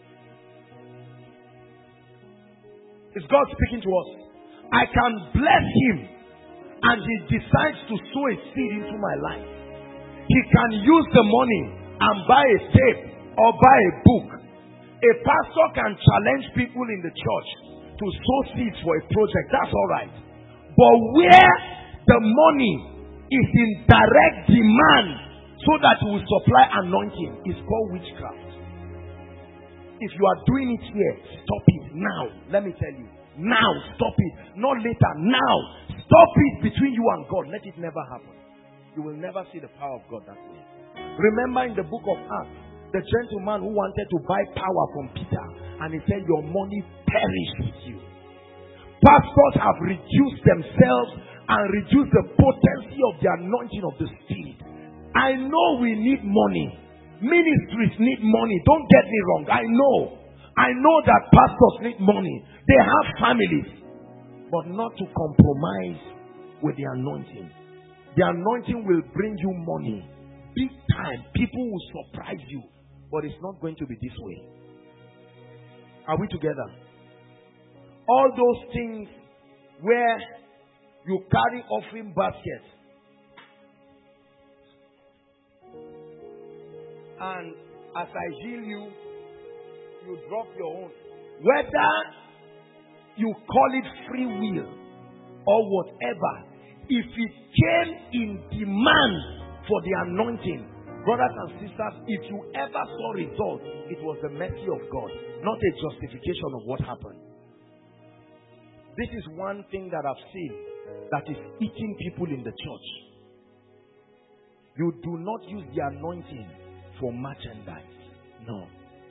Is God speaking to us? I can bless him. And he decides to sow a seed into my life. He can use the money and buy a tape or buy a book. A pastor can challenge people in the church to sow seeds for a project. That's all right. But where the money is in direct demand so that it will supply anointing is called witchcraft. If you are doing it here, stop it now. Let me tell you. Now, stop it. Not later. Now. Stop it between you and God. Let it never happen. You will never see the power of God that way. Remember in the book of Acts, the gentleman who wanted to buy power from Peter, and he said, your money perish with you. Pastors have reduced themselves and reduced the potency of the anointing of the Spirit. I know we need money. Ministries need money. Don't get me wrong. I know that pastors need money. They have families. But not to compromise with the anointing. The anointing will bring you money. Big time. People will surprise you. But it's not going to be this way. Are we together? All those things where you carry offering baskets and as I heal you, you drop your own. Whether you call it free will or whatever, if it came in demand for the anointing, brothers and sisters, if you ever saw results, it was the mercy of God, not a justification of what happened. This is one thing that I've seen that is eating people in the church. You do not use the anointing for merchandise. No.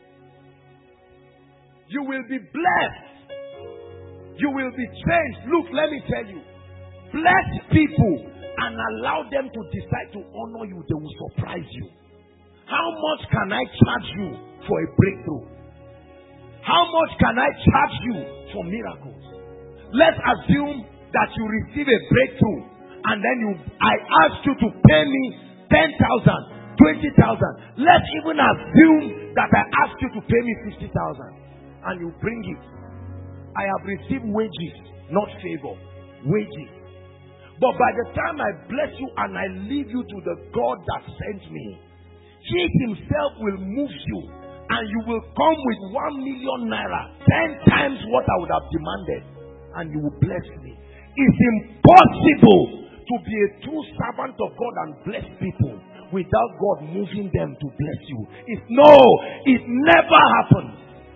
You will be blessed. You will be changed. Look, let me tell you. Bless people and allow them to decide to honor you. They will surprise you. How much can I charge you for a breakthrough? How much can I charge you for miracles? Let's assume that you receive a breakthrough and then I ask you to pay me 10,000, 20,000. Let's even assume that I ask you to pay me 50,000 and you bring it. I have received wages, not favor. Wages. But by the time I bless you and I leave you to the God that sent me, He himself will move you and you will come with 1 million naira, 10 times what I would have demanded, and you will bless me. It's impossible to be a true servant of God and bless people without God moving them to bless you. It never happens.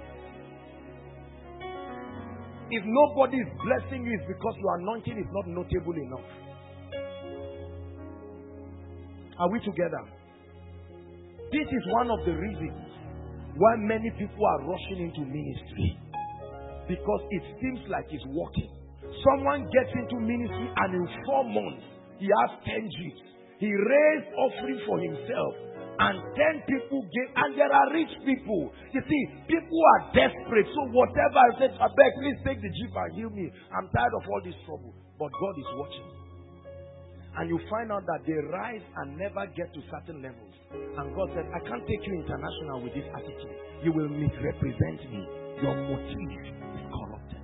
If nobody is blessing you, it's because your anointing is not notable enough. Are we together? This is one of the reasons why many people are rushing into ministry. Because it seems like it's working. Someone gets into ministry and in 4 months, he has 10 G's. He raised offering for himself and 10 people gave, and there are rich people. You see, people are desperate. So whatever I said, I beg, please take the Jeep and heal me. I'm tired of all this trouble. But God is watching. And you find out that they rise and never get to certain levels. And God said, I can't take you international with this attitude. You will misrepresent me. Your motive is corrupted.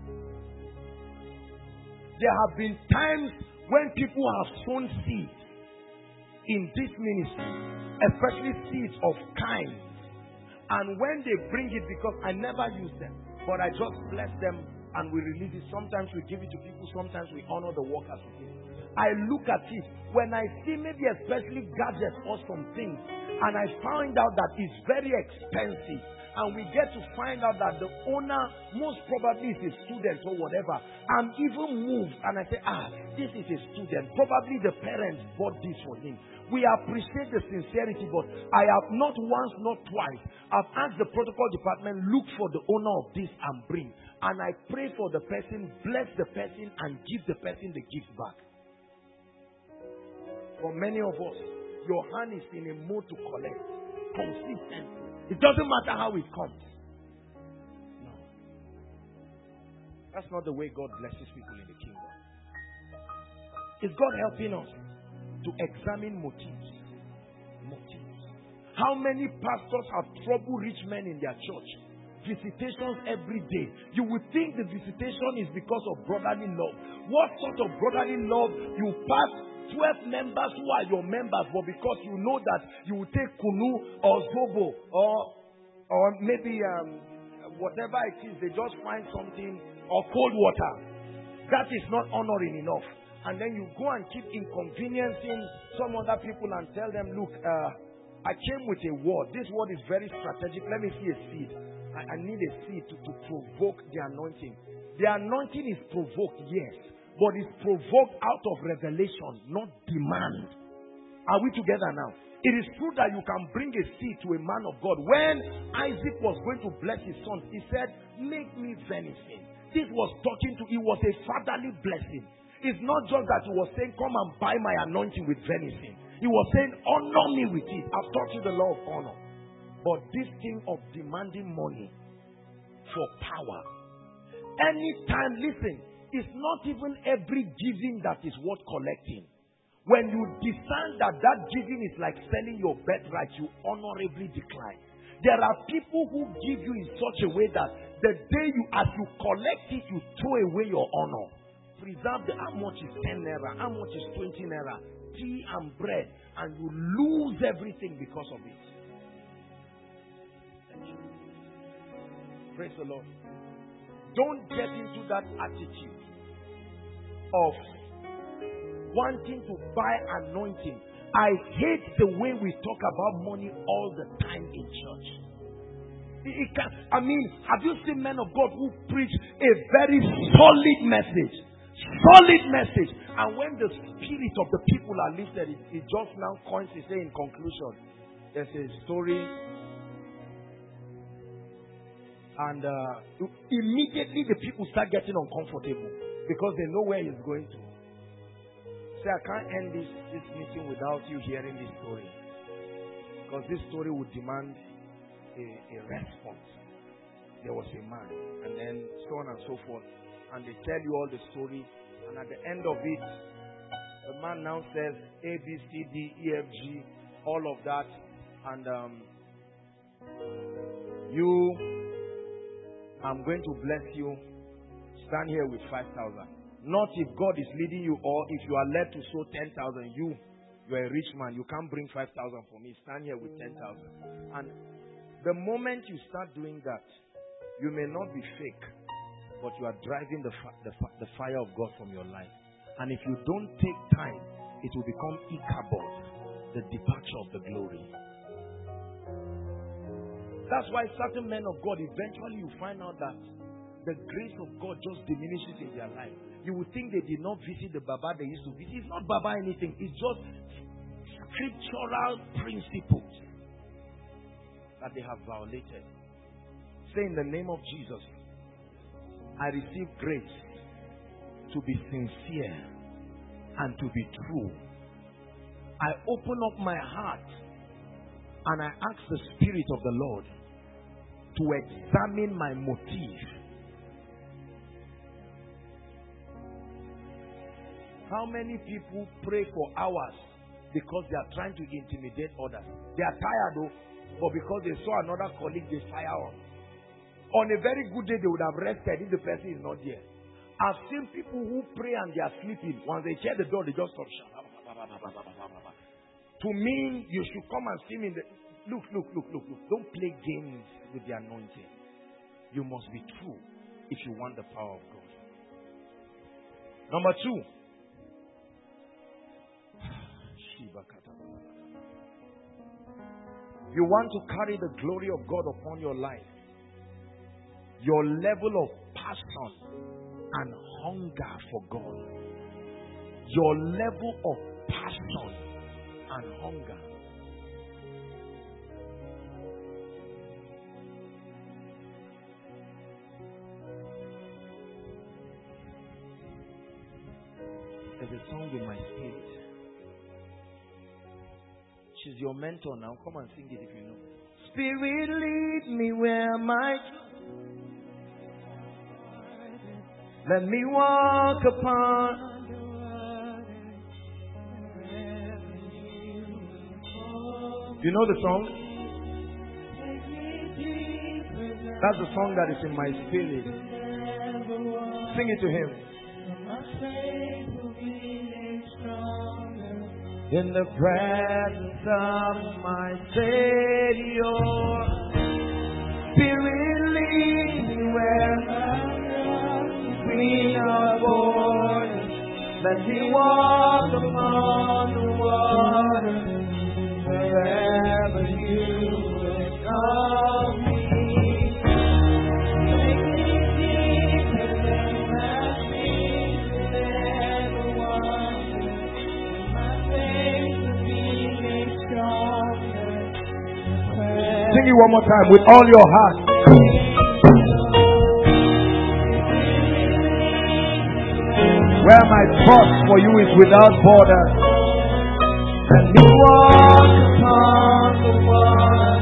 There have been times when people have sown seeds in this ministry, especially seeds of kind. And when they bring it, because I never use them, but I just bless them and we release it. Sometimes we give it to people, sometimes we honor the workers with it. I look at it, when I see maybe especially gadgets or some things, and I find out that it's very expensive, and we get to find out that the owner most probably is a student or whatever, I'm even moved and I say, this is a student. Probably the parents bought this for him. We appreciate the sincerity, but I have not once, not twice, I've asked the protocol department, look for the owner of this and bring. And I pray for the person, bless the person, and give the person the gift back. For many of us, your hand is in a mode to collect consistently. It doesn't matter how it comes. No. That's not the way God blesses people in the kingdom. Is God helping us to examine motives? Motives. How many pastors have trouble rich men in their church? Visitations every day. You would think the visitation is because of brotherly love. What sort of brotherly love? You pass 12 members who are your members, but because you know that you will take kunu or zobo or maybe whatever it is, they just find something, or cold water. That is not honoring enough. And then you go and keep inconveniencing some other people and tell them, look, I came with a word. This word is very strategic. Let me see a seed. I need a seed to provoke the anointing. The anointing is provoked, yes. But it's provoked out of revelation, not demand. Are we together now? It is true that you can bring a seed to a man of God. When Isaac was going to bless his son, he said, make me venison. This was talking to, it was a fatherly blessing. It's not just that he was saying, come and buy my anointing with venison. He was saying, honor me with it. I've taught you the law of honor. But this thing of demanding money for power. Anytime, listen, it's not even every giving that is worth collecting. When you discern that giving is like selling your birthright, you honorably decline. There are people who give you in such a way that the day as you collect it, you throw away your honor. Preserve how much is 10 naira, how much is 20 naira, tea and bread, and you lose everything because of it. Praise the Lord. Don't get into that attitude of wanting to buy anointing. I hate the way we talk about money all the time in church. Have you seen men of God who preach a very solid message? Solid message. And when the spirit of the people are lifted, it just now coins to say in conclusion, there's a story. And immediately the people start getting uncomfortable because they know where he's going to. Say, I can't end this meeting without you hearing this story. Because this story would demand a response. There was a man, and then so on and so forth. And they tell you all the story. And at the end of it, the man now says A, B, C, D, E, F, G, all of that. And I'm going to bless you. Stand here with 5,000. Not if God is leading you, or if you are led to sow 10,000. You're a rich man. You can't bring 5,000 for me. Stand here with 10,000. And the moment you start doing that, you may not be fake, but you are driving the fire of God from your life. And if you don't take time, it will become Ichabod, the departure of the glory. That's why certain men of God, eventually you find out that the grace of God just diminishes in their life. You would think they did not visit the Baba they used to visit. It's not Baba anything. It's just scriptural principles that they have violated. Say, in the name of Jesus, I receive grace to be sincere and to be true. I open up my heart and I ask the Spirit of the Lord to examine my motive. How many people pray for hours because they are trying to intimidate others? They are tired though, but because they saw another colleague, they fire on. On a very good day, they would have rested if the person is not there. I've seen people who pray and they are sleeping. Once they shut the door, they just stop. To me, you should come and see me in the... Look. Don't play games with the anointing. You must be true if you want the power of God. Number 2. You want to carry the glory of God upon your life. Your level of passion and hunger for God. Your level of passion and hunger. There's a song in my spirit. She's your mentor now. Come and sing it if you know. Spirit, lead me where my... Let me walk upon... You know the song? That's the song that is in my spirit. Sing it to him. In the presence of my Savior, Spirit, lead me where we are born. Let me walk upon the water wherever you will call me. Take me deeper than my feet could ever wander. My faith will be made stronger. Sing it one more time with all your heart. Where my trust for you is without border. Let me walk upon the water.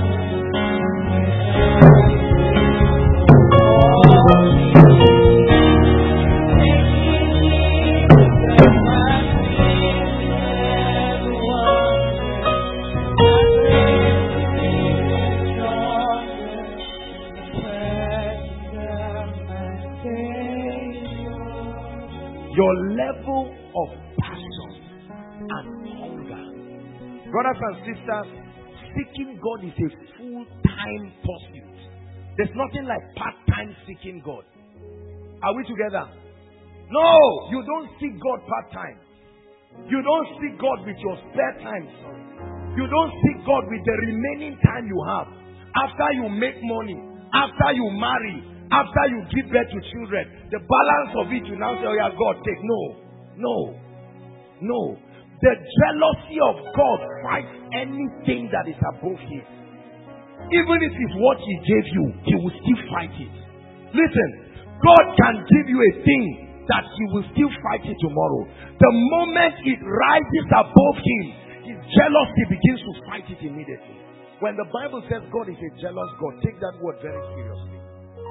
Your level of passion and hunger. Brothers and sisters, seeking God is a full-time pursuit. There's nothing like part-time seeking God. Are we together? No, you don't seek God part-time. You don't seek God with your spare time. You don't seek God with the remaining time you have. After you make money, after you marry, after you give birth to children, the balance of it, you now say, oh yeah, God, take. No. The jealousy of God fights anything that is above him. Even if it's what he gave you, he will still fight it. Listen, God can give you a thing that he will still fight it tomorrow. The moment it rises above him, his jealousy begins to fight it immediately. When the Bible says God is a jealous God, take that word very seriously.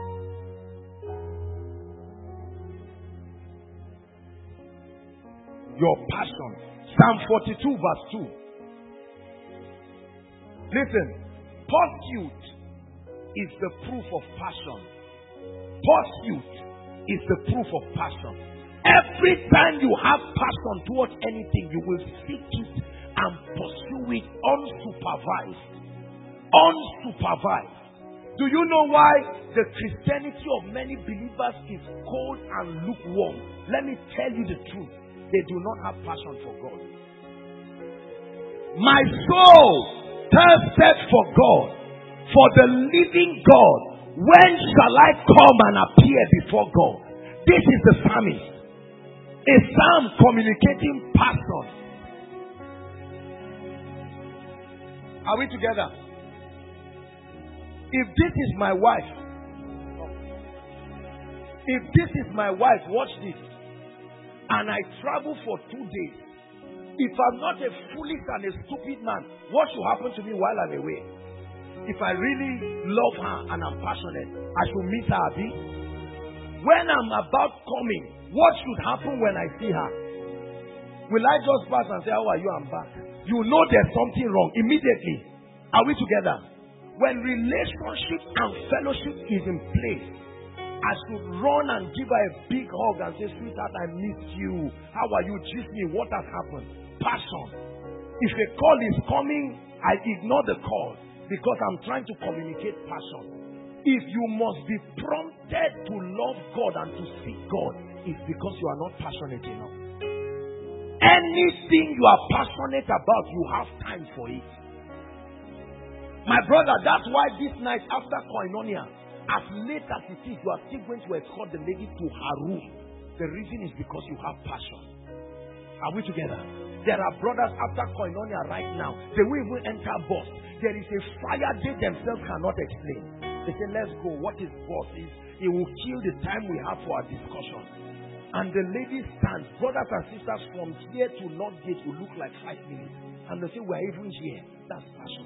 Your passion. Psalm 42 verse 2. Listen. Pursuit is the proof of passion. Pursuit is the proof of passion. Every time you have passion towards anything, you will seek it and pursue it unsupervised. Do you know why the Christianity of many believers is cold and lukewarm? Let me tell you the truth. They do not have passion for God. My soul thirsted for God, for the living God. When shall I come and appear before God? This is the psalmist. A psalm communicating passion. Are we together? If this is my wife, watch this, and I travel for 2 days, if I'm not a foolish and a stupid man, what should happen to me while I'm away? If I really love her and I'm passionate, I should meet her, Abi. When I'm about coming, what should happen when I see her? Will I just pass and say, how are you? I'm back. You know there's something wrong immediately. Are we together? When relationship and fellowship is in place, I should run and give her a big hug and say, sweetheart, I miss you. How are you? Gist me. What has happened? Passion. If a call is coming, I ignore the call because I'm trying to communicate passion. If you must be prompted to love God and to seek God, it's because you are not passionate enough. Anything you are passionate about, you have time for it. My brother, that's why this night after Koinonia, as late as it is, you are still going to escort the lady to her room. The reason is because you have passion. Are we together? There are brothers after Koinonia right now. They will even enter bus. There is a fire they themselves cannot explain. They say, let's go. What is bus is, it will kill the time we have for our discussion. And the lady stands. Brothers and sisters, from here to North Gate will look like 5 minutes. And they say, we're even here. That's passion.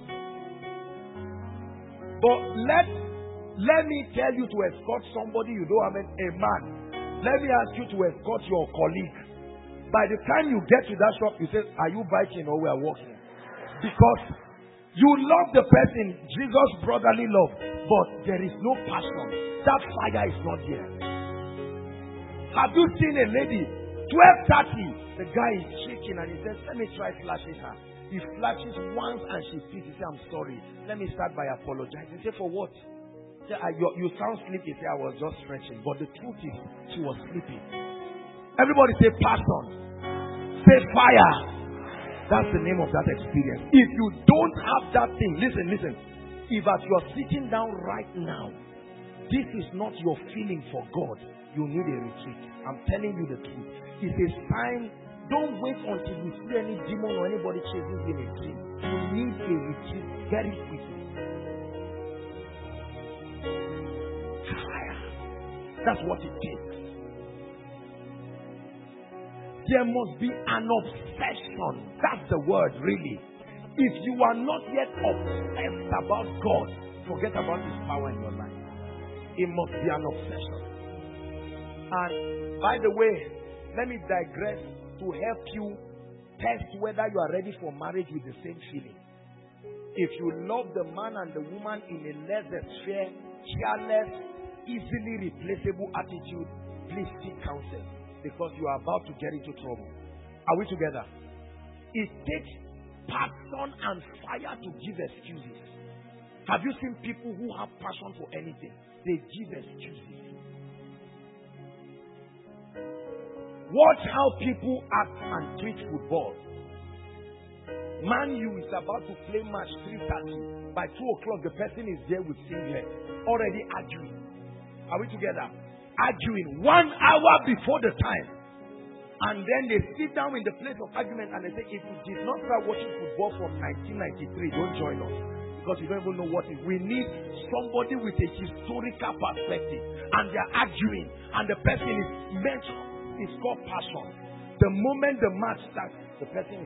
But let me tell you to escort somebody you know, a man. Let me ask you to escort your colleague. By the time you get to that shop, you say, are you biking or we are walking? Because you love the person, Jesus brotherly love, but there is no passion. That fire is not there. Have you seen a lady, 12:30, the guy is shaking and he says, let me try flashing her. He flashes once and she sees. He says, I'm sorry. Let me start by apologizing. He said, for what? He said, you sound sleepy. He said, I was just stretching. But the truth is, she was sleeping. Everybody say passion. Say fire. That's the name of that experience. If you don't have that thing, listen. If as you are sitting down right now, this is not your feeling for God, you need a retreat. I'm telling you the truth. It's a sign. Don't wait until you see any demon or anybody chasing you in a dream. You need a retreat very quickly. Fire. That's what it takes. There must be an obsession. That's the word, really. If you are not yet obsessed about God, forget about His power in your life. It must be an obsession. And by the way, let me digress to help you test whether you are ready for marriage with the same feeling. If you love the man and the woman in a laissez-faire, careless, easily replaceable attitude, please seek counsel because you are about to get into trouble. Are we together? It takes passion and fire to give excuses. Have you seen people who have passion for anything? They give excuses. Watch how people act and treat football. Man U is about to play match 3:30. By 2 o'clock, the person is there with singlet, already arguing. Are we together? Arguing 1 hour before the time. And then they sit down in the place of argument and they say, if you did not start watching football from 1993, don't join us. Because you don't even know what it is. We need somebody with a historical perspective. And they're arguing. And the person is mentioned. It's called passion. The moment the match starts, the person is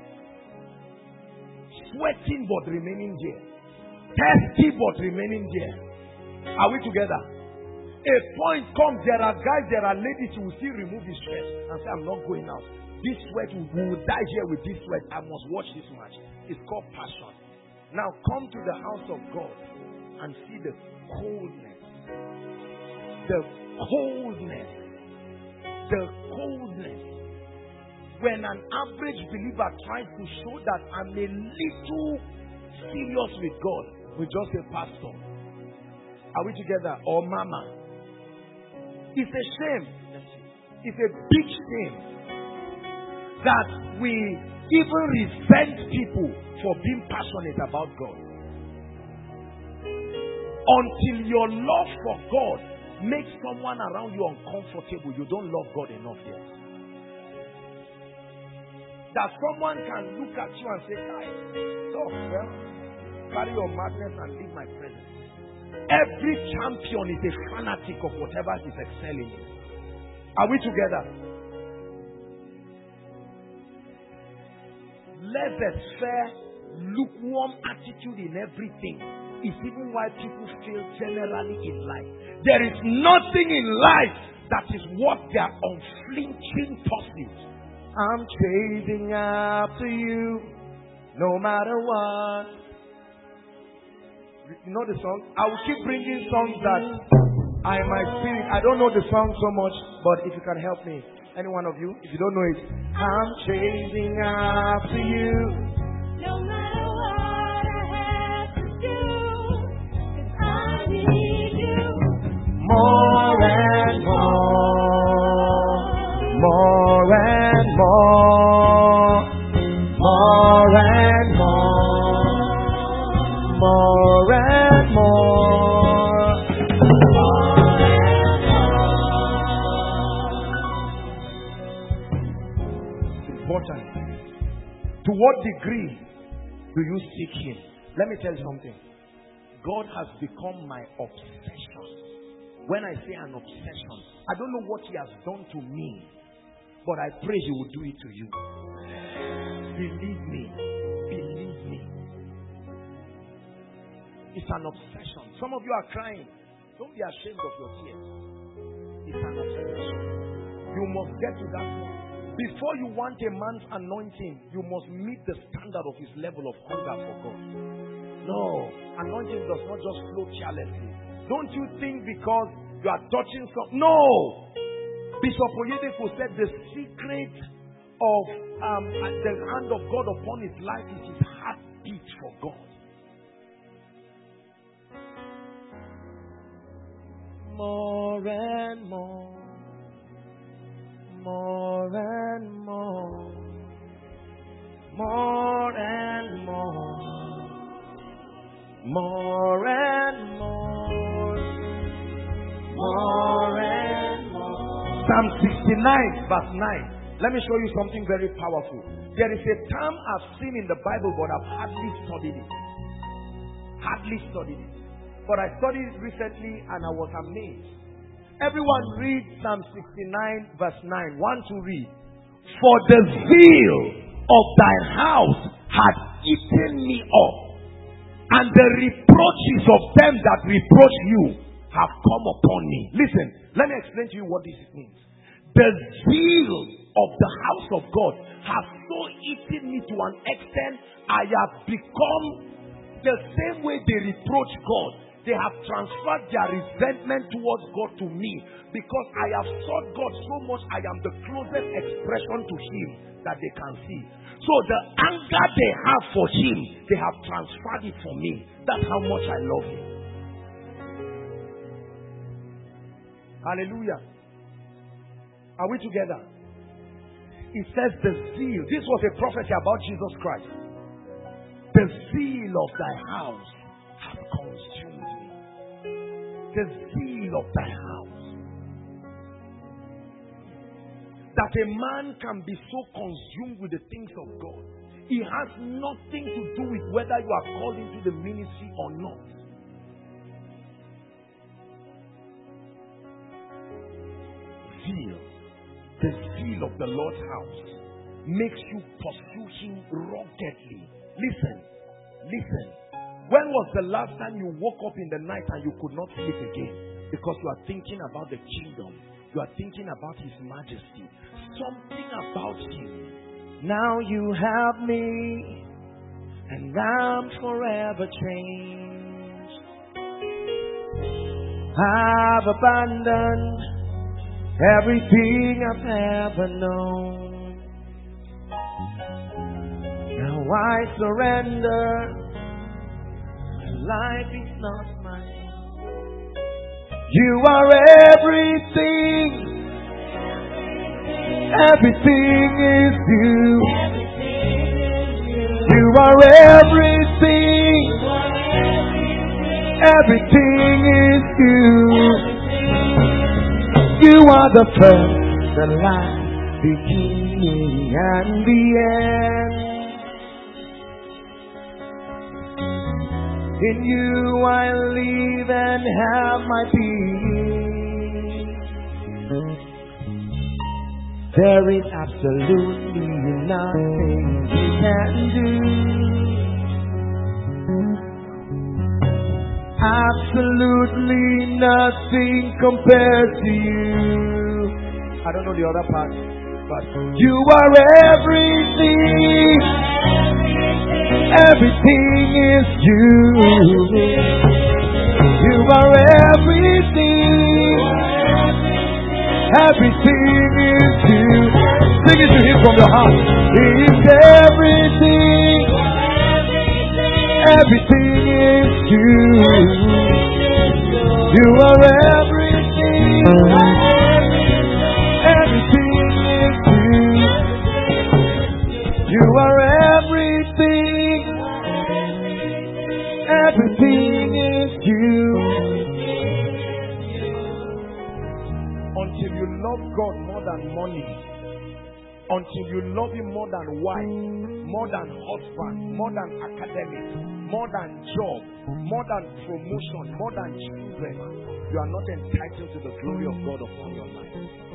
sweating but remaining there. Thirsty but remaining there. Are we together? A point comes, there are guys, there are ladies who will still remove his shirt and say, I'm not going out. This sweat, we will die here with this sweat. I must watch this match. It's called passion. Now come to the house of God and see the coldness. The coldness. The coldness. When an average believer tries to show that I'm a little serious with God, we just say pastor. Are we together? Or mama. It's a shame. It's a big shame that we even resent people for being passionate about God. Until your love for God makes someone around you uncomfortable, you don't love God enough yet. That someone can look at you and say, so, well, carry your madness and leave my presence. Every champion is a fanatic of whatever he's excelling in. Are we together? Laissez-faire, lukewarm attitude in everything is even why people fail generally in life. There is nothing in life that is worth their unflinching pursuit. I'm chasing after you, no matter what. You know the song? I will keep bringing songs that are in my spirit. I don't know the song so much, but if you can help me, any one of you, if you don't know it, I'm chasing after you, no matter what I have to do, 'cause I need you more and more and more, more and more and more. Important. To what degree do you seek Him? Let me tell you something. God has become my obsession. When I say an obsession, I don't know what He has done to me, but I pray He will do it to you. Believe me. Believe me. It's an obsession. Some of you are crying. Don't be ashamed of your tears. It's an obsession. You must get to that point. Before you want a man's anointing, you must meet the standard of his level of hunger for God. No, anointing does not just flow carelessly. Don't you think because you are touching something? No! Bishop Oyedepo said the secret of the hand of God upon his life is his heartbeat for God. More and more. More and more, more and more, more and more, more and more. Psalm 69 verse 9. Let me show you something very powerful. There is a term I've seen in the Bible, but I've hardly studied it. But I studied it recently and I was amazed. Everyone read Psalm 69 verse 9. 1 to read. For the zeal of thy house had eaten me up, and the reproaches of them that reproach you have come upon me. Listen, let me explain to you what this means. The zeal of the house of God has so eaten me to an extent I have become the same way they reproach God. They have transferred their resentment towards God to me because I have sought God so much. I am the closest expression to Him that they can see. So the anger they have for Him, they have transferred it for me. That's how much I love Him. Hallelujah. Are we together? It says the zeal. This was a prophecy about Jesus Christ. The zeal of thy house has consumed me. The zeal of thy house. That a man can be so consumed with the things of God. It has nothing to do with whether you are called into the ministry or not. Zeal. The zeal of the Lord's house makes you pursue Him ruggedly. Listen. When was the last time you woke up in the night and you could not sleep again? Because you are thinking about the kingdom. You are thinking about His majesty. Something about Him. Now you have me, and I'm forever changed. I've abandoned everything I've ever known. Now I surrender. Life is not mine. You are everything. Everything is you. You are everything. Everything is you. You are the first, the last, beginning and the end. In you I live and have my being. There is absolutely nothing you can do. Absolutely nothing compared to you. I don't know the other part, but you are everything. Everything is you. You are everything. Everything is you. Sing it to him from your heart. He is everything. Everything is you. You are everything. Everything is you. You are everything. Everything is you. Until you love God more than money, until you love Him more than wife, more than husband, more than academics, more than job, more than promotion, more than children, you are not entitled to the glory of God upon your life.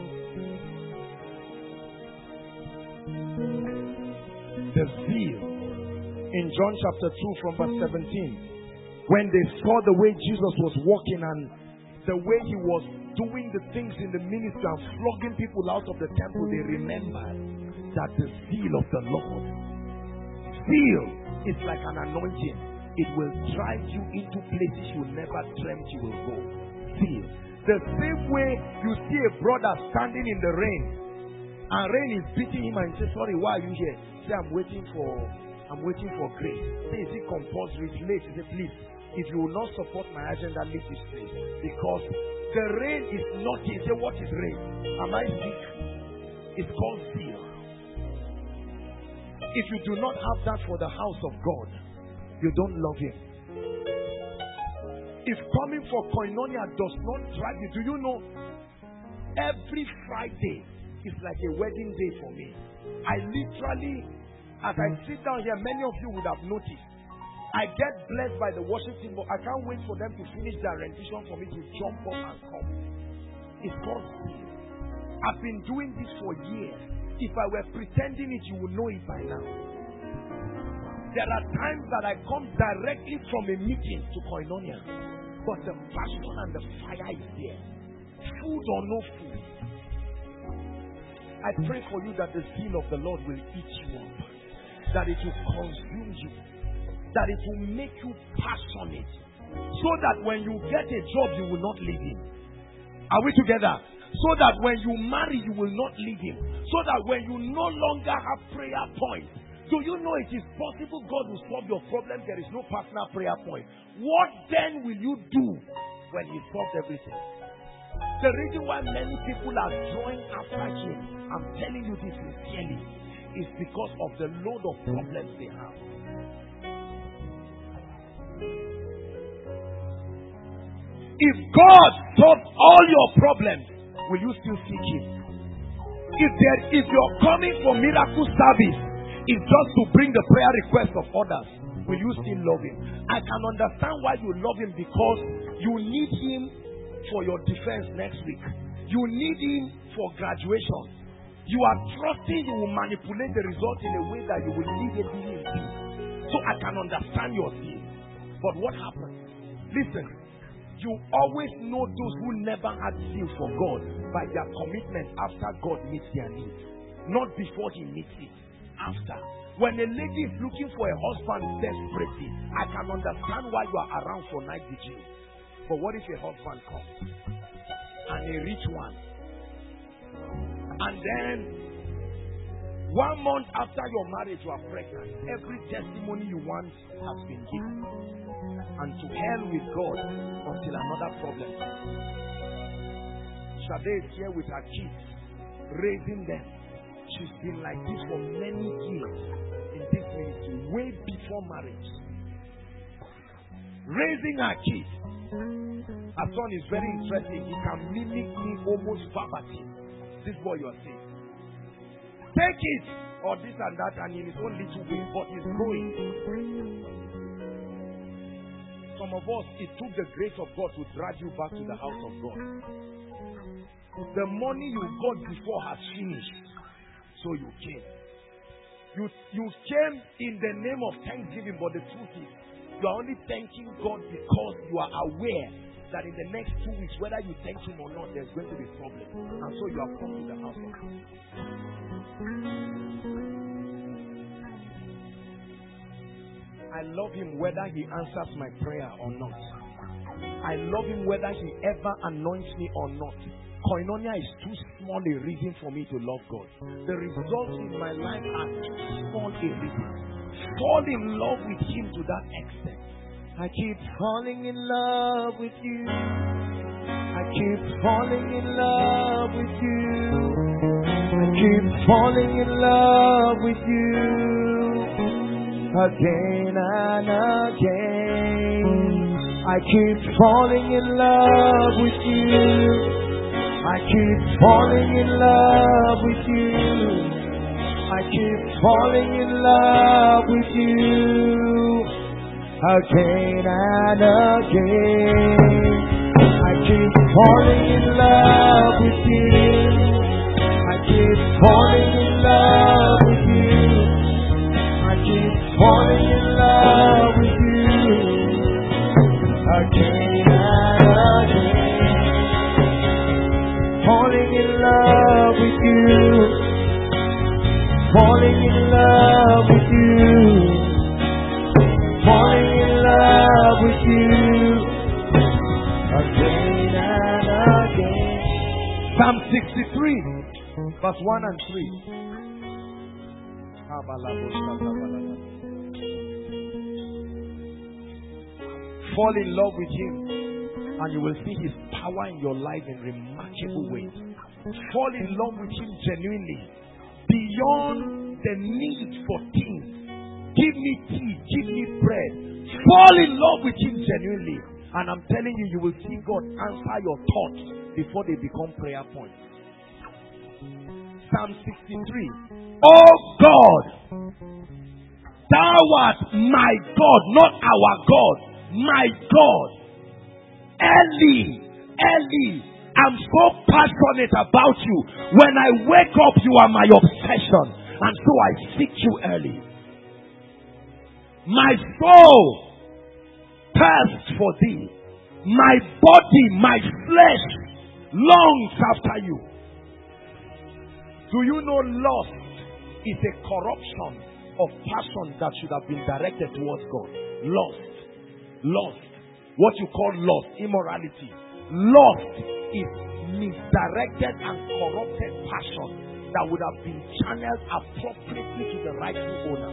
The zeal in John chapter 2 from verse 17, when they saw the way Jesus was walking and the way he was doing the things in the ministry and flogging people out of the temple, they remembered that the zeal of the Lord, zeal is like an anointing. It will drive you into places you never dreamt you will go. Zeal. The same way you see a brother standing in the rain and rain is beating him and say, sorry, why are you here? Say, I'm waiting for grace. Say, is it compulsory? It's late. Say, please, if you will not support my agenda, leave this place. Because the rain is nothing. Say, what is rain? Am I sick? It's called zeal. If you do not have that for the house of God, you don't love Him. If coming for koinonia does not drive you, do you know every Friday is like a wedding day for me. I literally, as I sit down here, many of you would have noticed, I get blessed by the worship team, but I can't wait for them to finish their rendition for me to jump up and come. It's called zeal. I've been doing this for years. If I were pretending it, you would know it by now. There are times that I come directly from a meeting to koinonia, but the passion and the fire is there. Food or no food. I pray for you that the zeal of the Lord will eat you up, that it will consume you, that it will make you passionate, so that when you get a job, you will not leave Him. Are we together? So that when you marry, you will not leave Him. So that when you no longer have prayer points, do you know it is possible God will solve your problem? There is no personal prayer point. What then will you do when He solves everything? The reason why many people are drawing after Him, I'm telling you this sincerely, is because of the load of problems they have. If God solves all your problems, will you still seek Him? If you're coming for miracle service, it's just to bring the prayer request of others, will you still love Him? I can understand why you love Him, because you need Him for your defense next week. You need Him for graduation. You are trusting He will manipulate the result in a way that you will need it. So I can understand your zeal. But what happens? Listen, you always know those who never had zeal for God by their commitment after God meets their needs. Not before He meets it. After. When a lady is looking for a husband desperately, I can understand why you are around for night vigil. But what if a husband comes and a rich one, and then 1 month after your marriage you are pregnant, every testimony you want has been given, and to hell with God until another problem. Shade is here with her kids, raising them. She's been like this for many years in this ministry, way before marriage. Raising her kids. Her son is very interesting. He can mimic me almost verbatim. This boy you are saying. Take it, or this and that, and in his own little way, but he's growing. of us, it took the grace of God to drag you back to the house of God. The money you got before has finished. So you came. You came in the name of thanksgiving, but the truth is, you are only thanking God because you are aware that in the next 2 weeks, whether you thank Him or not, there's going to be a problem. And so you have come to the house of God. I love Him whether He answers my prayer or not. I love Him whether He ever anoints me or not. Koinonia is too small a reason for me to love God. The results in my life are too small a reason. Fall in love with Him to that extent. I keep falling in love with you. I keep falling in love with you. I keep falling in love with you. Again and again. I keep falling in love with you. I keep falling in love with you. I keep falling in love with you. Again and again. I keep falling in love with you. I keep falling in love with you. I keep falling in love with you. Again and again. Falling in love with you. Falling in love with you. Falling in love with you. Again and again. Psalm 63, verse 1 and 3. Fall in love with Him, and you will see His power in your life in remarkable ways. Fall in love with Him genuinely, beyond the need for things. Give me tea, give me bread. Fall in love with Him genuinely, and I'm telling you, you will see God answer your thoughts before they become prayer points. Psalm 63. Oh God, Thou art my God, not our God, my God. Eli, Eli, I'm so passionate about you. When I wake up, you are my obsession. And so I seek you early. My soul thirsts for thee. My body, my flesh longs after you. Do you know lust is a corruption of passion that should have been directed towards God? Lust. What you call lust, immorality. Lust is misdirected and corrupted passion that would have been channeled appropriately to the rightful owner.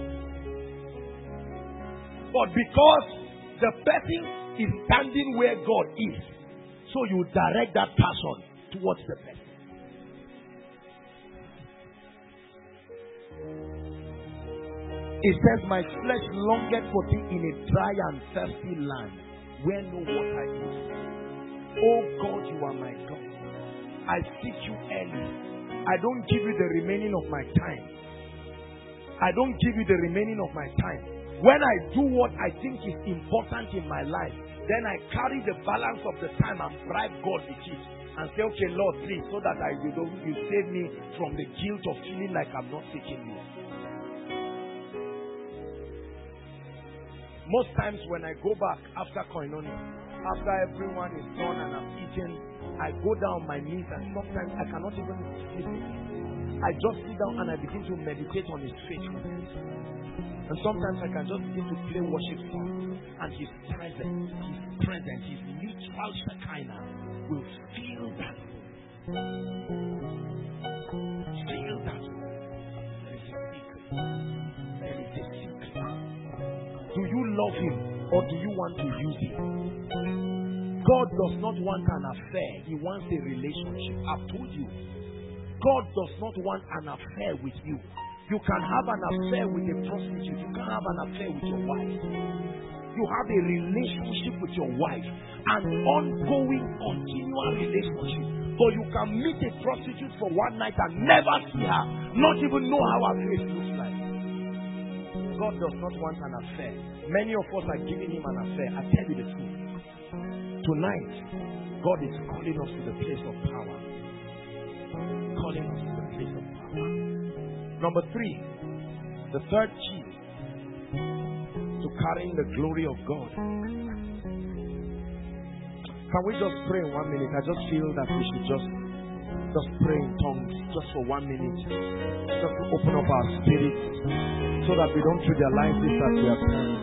But because the person is standing where God is, so you direct that passion towards the person. It says, my flesh longeth for thee in a dry and thirsty land, where no water is. Oh God, you are my God. I seek you early. I don't give you the remaining of my time. I don't give you the remaining of my time. When I do what I think is important in my life, then I carry the balance of the time and bribe God with it. And say, okay, Lord, please, so that you save me from the guilt of feeling like I'm not seeking you. Most times when I go back after Koinonia, after everyone is done and I've eaten, I go down on my knees and sometimes I cannot even sleep. I just sit down and I begin to meditate on His faithfulness. And sometimes I can just begin to play worship songs, and His presence, His literal Shekinah will fill that room. Fill that room. There is a secret. There is a secret. Do you love Him or do you want to use Him? God does not want an affair. He wants a relationship. I've told you. God does not want an affair with you. You can have an affair with a prostitute. You can have an affair with your wife. You have a relationship with your wife. An ongoing, continual relationship. But you can meet a prostitute for one night and never see her. Not even know how her face looks like. God does not want an affair. Many of us are giving him an affair. I tell you the truth. Tonight, God is calling us to the place of power. Calling us to the place of power. Number 3, the third key to carrying the glory of God. Can we just pray in 1 minute? I just feel that we should just pray in tongues just for 1 minute. Just to open up our spirits so that we don't trivialize this as we are praying.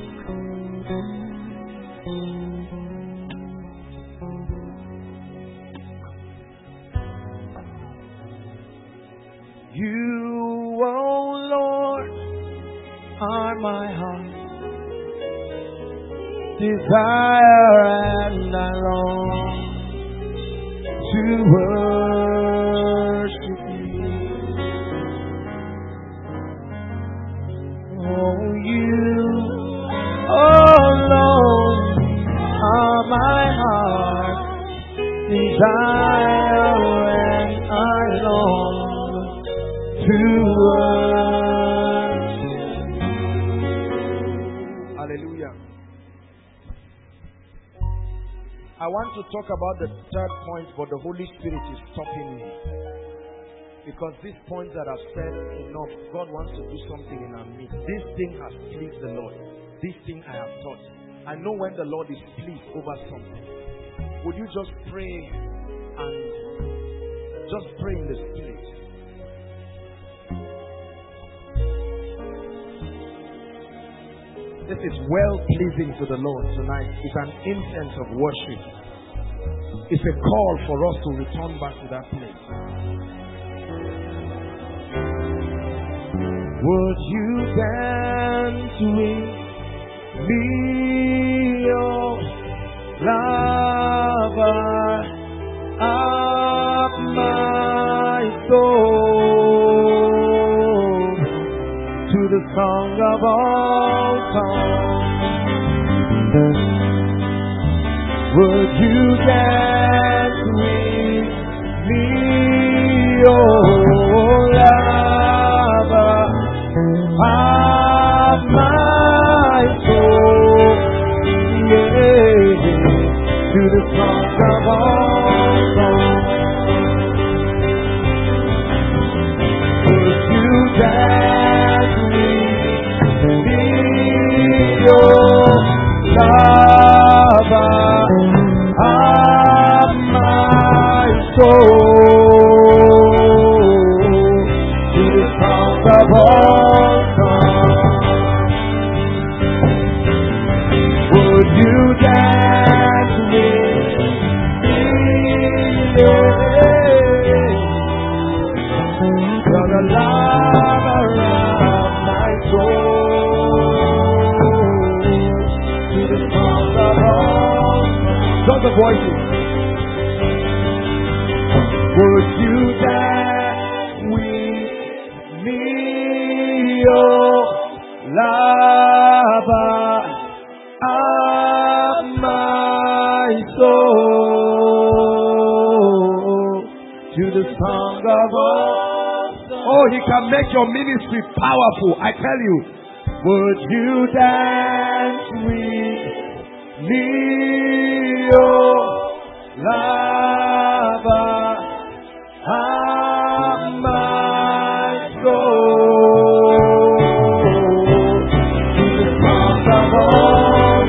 You, oh Lord, are my heart desire, and I long to worship you. Oh, you, oh Lord, are my heart desire, and I long to worship. Hallelujah. I want to talk about the third point, but the Holy Spirit is stopping me. Because these points that I've said enough, God wants to do something in our midst. This thing has pleased the Lord. This thing I have taught. I know when the Lord is pleased over something. Would you just pray and just pray in the Spirit? This is well pleasing to the Lord tonight. It's an incense of worship. It's a call for us to return back to that place. Would you dance with me, oh lover of my soul, to the song of all songs? Would you dance with me, oh lover of my soul, yeah, to the song of all songs? Would you dance with me, oh lover of my soul, to the song of all songs? Would you dance with me, you're the lover of my soul, to the song of all songs? Just the voices. Would you dance with me, oh lover of my soul, to the song of all songs? Oh, he can make your ministry powerful, I tell you. Would you dance with me, oh lover of my soul, to the song of all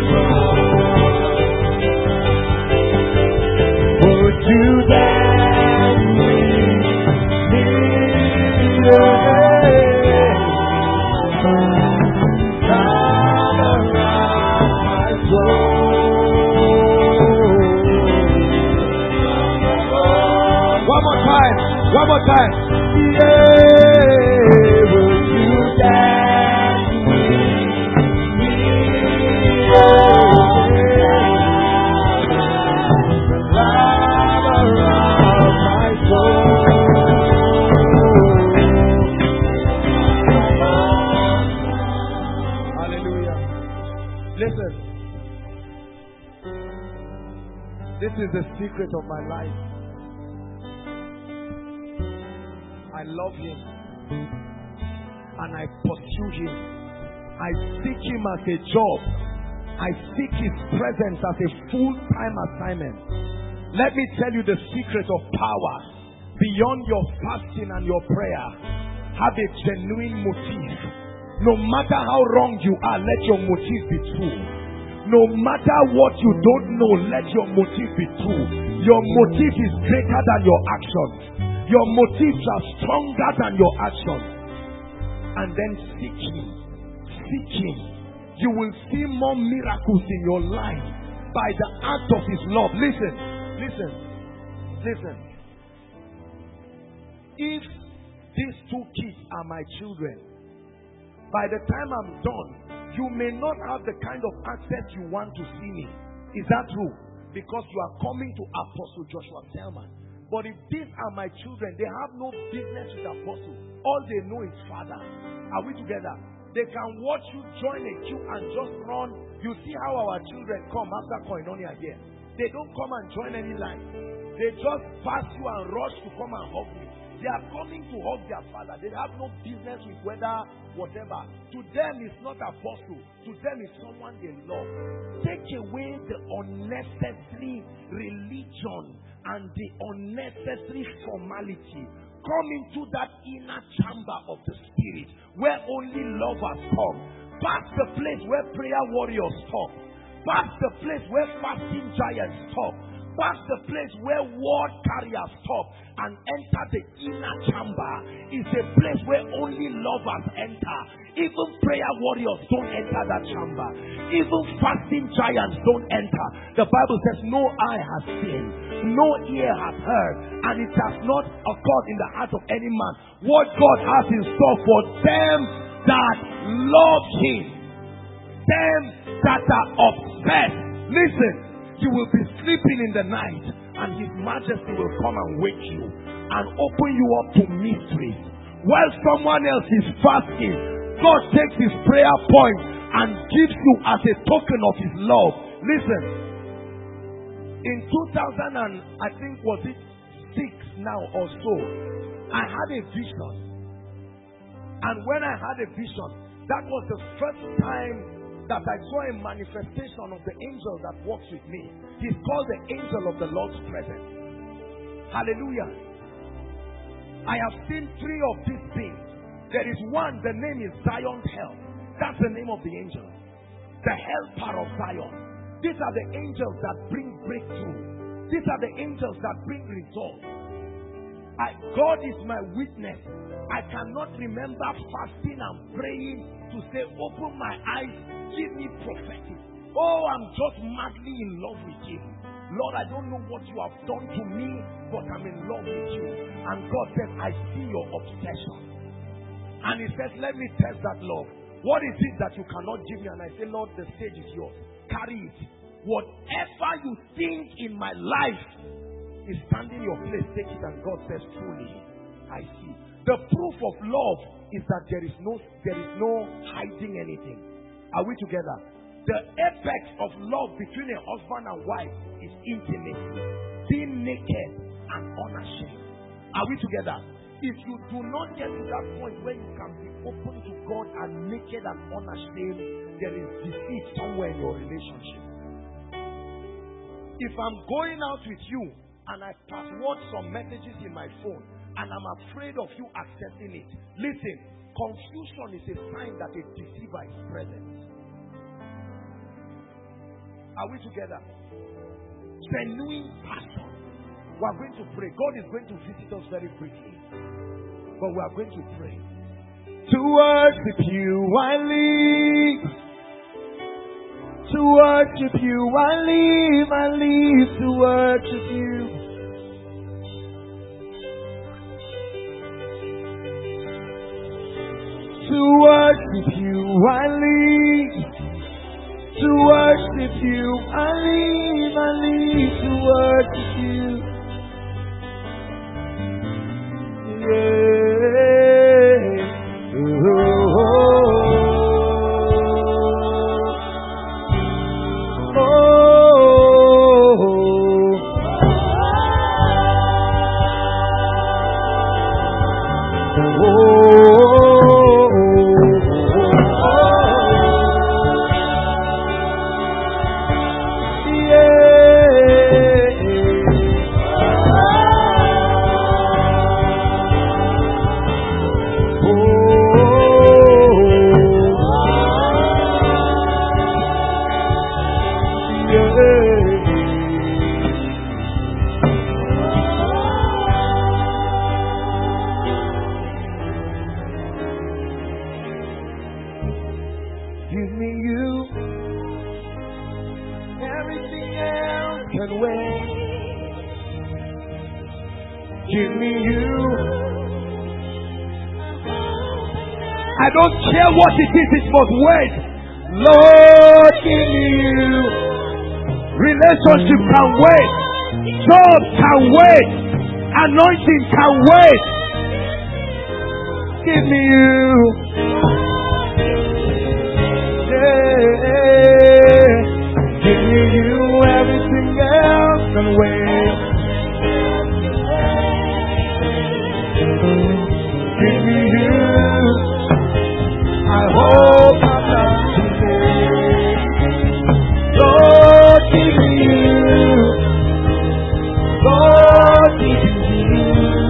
songs? Would you dance with me, lover of my soul? One more time. Yeah, would you dance with me, lover of my soul? Hallelujah. Listen, this is the secret of my life. I love him and I pursue him I seek Him as a job. I seek His presence as a full-time assignment. Let me tell you the secret of power. Beyond your fasting and your prayer, have a genuine motive. No matter how wrong you are, let your motive be true. No matter what you don't know, let your motive be true. Your motive is greater than your actions. Your motives are stronger than your actions. And then seek Him. Seek Him. You will see more miracles in your life by the act of His love. Listen. If these two kids are my children, by the time I'm done, you may not have the kind of access you want to see me. Is that true? Because you are coming to Apostle Joshua Selman. But if these are my children, they have no business with Apostle. All they know is Father. Are we together? They can watch you join a queue and just run. You see how our children come after Koinonia here. They don't come and join any line. They just pass you and rush to come and hug me. They are coming to hug their father. They have no business with whether whatever. To them it's not apostle. To them it's someone they love. Take away the unnecessary religion and the unnecessary formality. Come into that inner chamber of the Spirit where only lovers come. Past the place where prayer warriors stop. Past the place where fasting giants stop. Past the place where word carriers stop and enter the inner chamber is a place where only lovers enter. Even prayer warriors don't enter that chamber. Even fasting giants don't enter. The Bible says no eye has seen, no ear has heard, and it has not occurred in the heart of any man what God has in store for them that love Him, them that are obsessed. Listen, you will be sleeping in the night and His Majesty will come and wake you and open you up to mysteries. While someone else is fasting, God takes His prayer point and gives you as a token of His love. Listen, in 2000 and I think was it 6 now or so, I had a vision. And when I had a vision, that was the first time that I saw a manifestation of the angel that walks with me. He's called the angel of the Lord's presence. Hallelujah. I have seen 3 of these things. There is one, the name is Zion's help. That's the name of the angel. The helper of Zion. These are the angels that bring breakthrough. These are the angels that bring results. God is my witness. I cannot remember fasting and praying to say, open my eyes, give me prophetic. Oh, I'm just madly in love with Him. Lord, I don't know what you have done to me, but I'm in love with you. And God said, I see your obsession. And He says, let me test that love. What is it that you cannot give me? And I say, Lord, the stage is yours. Carry it. Whatever you think in my life is standing your place, take it. And God says, truly, I see. The proof of love is that there is no hiding anything. Are we together? The apex of love between a husband and wife is intimacy. Being naked and unashamed. Are we together? If you do not get to that point where you can be open to God and naked and unashamed, there is deceit somewhere in your relationship. If I'm going out with you and I password some messages in my phone and I'm afraid of you accessing it, listen, confusion is a sign that a deceiver is present. Are we together? Genuine passion. We are going to pray. God is going to visit us very quickly. But we are going to pray. To worship you I live. To worship you I live to worship you. To worship you I live. To worship you I live to worship you. can wait. Give me you. I don't care what it is, it must wait. Lord, give me you. Relationship can wait. Job can wait. Anointing can wait. Give me you. Yeah. Give me you. Everything else can wait. Give me you. I hope I'm not too late. Lord, give me you. Lord, give me you.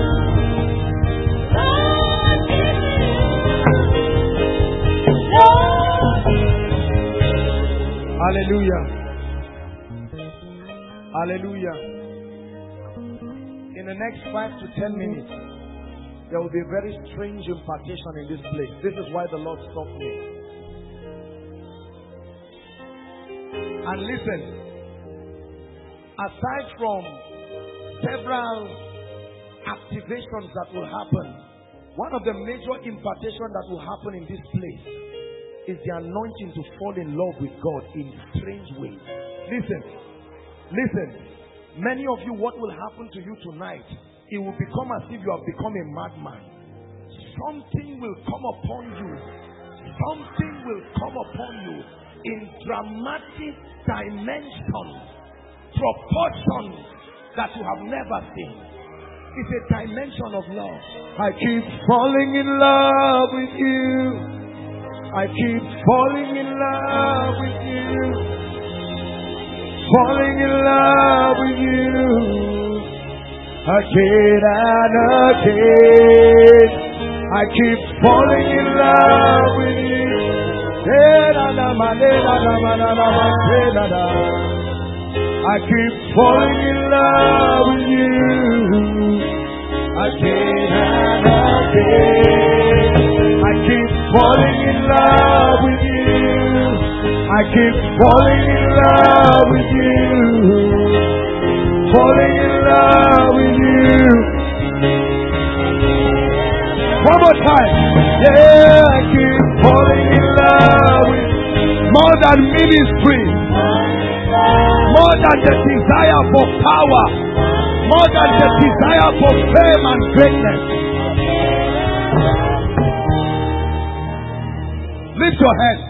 Hallelujah. Hallelujah. In the next 5 to 10 minutes, there will be a very strange impartation in this place. This is why the Lord stopped me. And listen, aside from several activations that will happen, one of the major impartations that will happen in this place is the anointing to fall in love with God in strange ways. Listen. Many of you, what will happen to you tonight, it will become as if you have become a madman. Something will come upon you. Something will come upon you in dramatic dimensions, proportions that you have never seen. It's a dimension of love. I keep falling in love with you. I keep falling in love with you. Falling in love with you. Again and again. I keep falling in love with you. I keep falling in love with you. Again and again. I keep falling in love with you. I keep falling in love with you. Falling in love with you. One more time. Yeah, I keep falling in love with you. More than ministry. More than the desire for power. More than the desire for fame and greatness. Lift your head.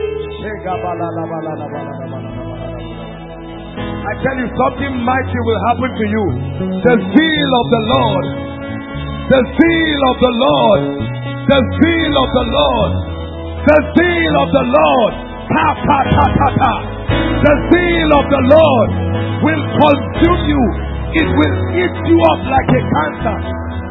I tell you, something mighty will happen to you. The zeal of the Lord. The zeal of the Lord. The zeal of the Lord. The zeal of the Lord. Ta ta ta ta ta. The zeal of the Lord will consume you. It will eat you up like a cancer.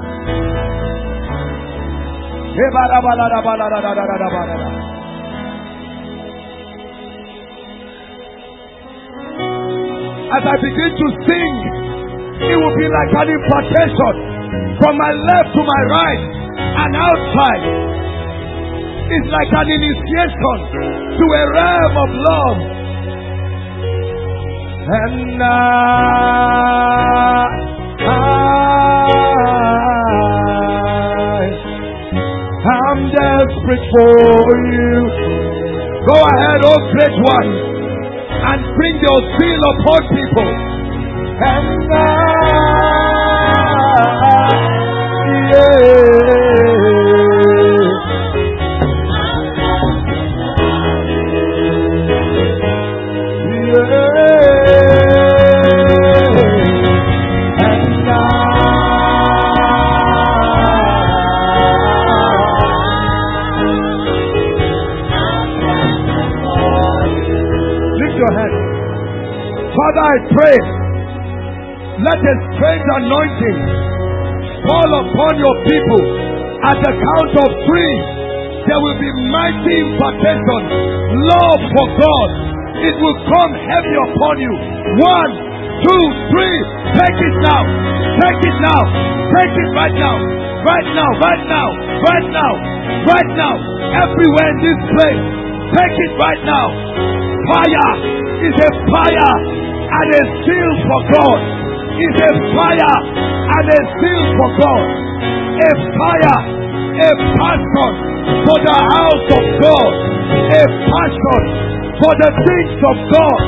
As I begin to sing, it will be like an impartation from my left to my right and outside. It's like an initiation to a realm of love. And I'm desperate for you. Go ahead, oh great one, and bring your seal upon people. And Father, I pray, let a strange anointing fall upon your people. At the count of 3, there will be mighty impartation, love for God. It will come heavy upon you. 1, 2, 3. Take it now. Take it now. Take it right now. Right now. Right now. Right now. Right now. Everywhere in this place. Take it right now. Fire is a fire and a zeal for God. It's a fire and a zeal for God. A fire, a passion for the house of God. A passion for the things of God.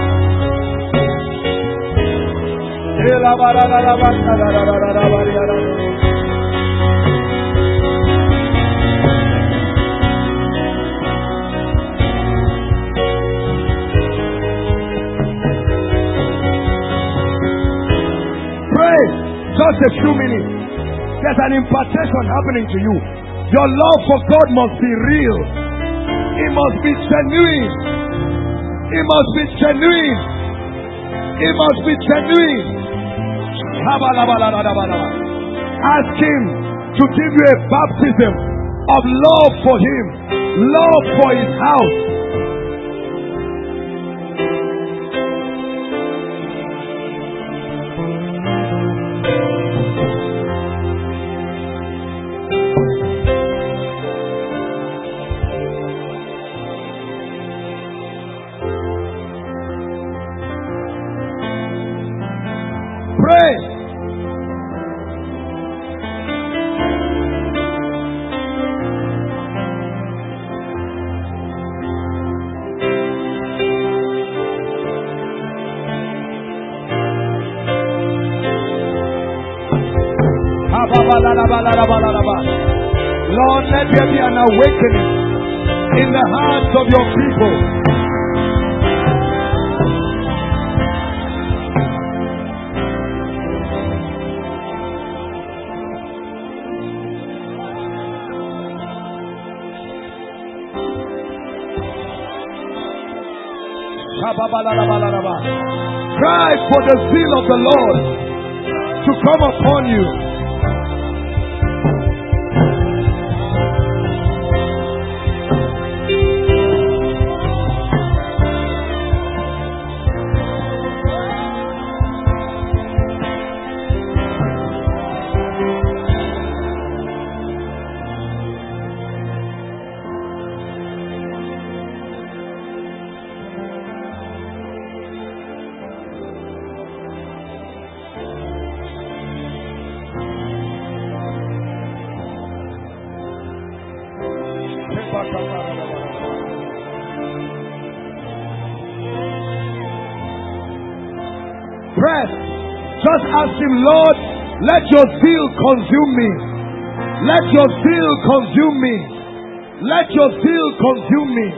Pray just a few minutes. There's an impartation happening to you. Your love for God must be real. It must be genuine. It must be genuine. It must be genuine. Ask Him to give you a baptism of love for Him, love for His house. Pray. Lord, let there be an awakening in the hearts of your people. Cry for the zeal of the Lord to come upon you. Press. Just ask Him, Lord, let your zeal consume me. Let your zeal consume me. Let your zeal consume me.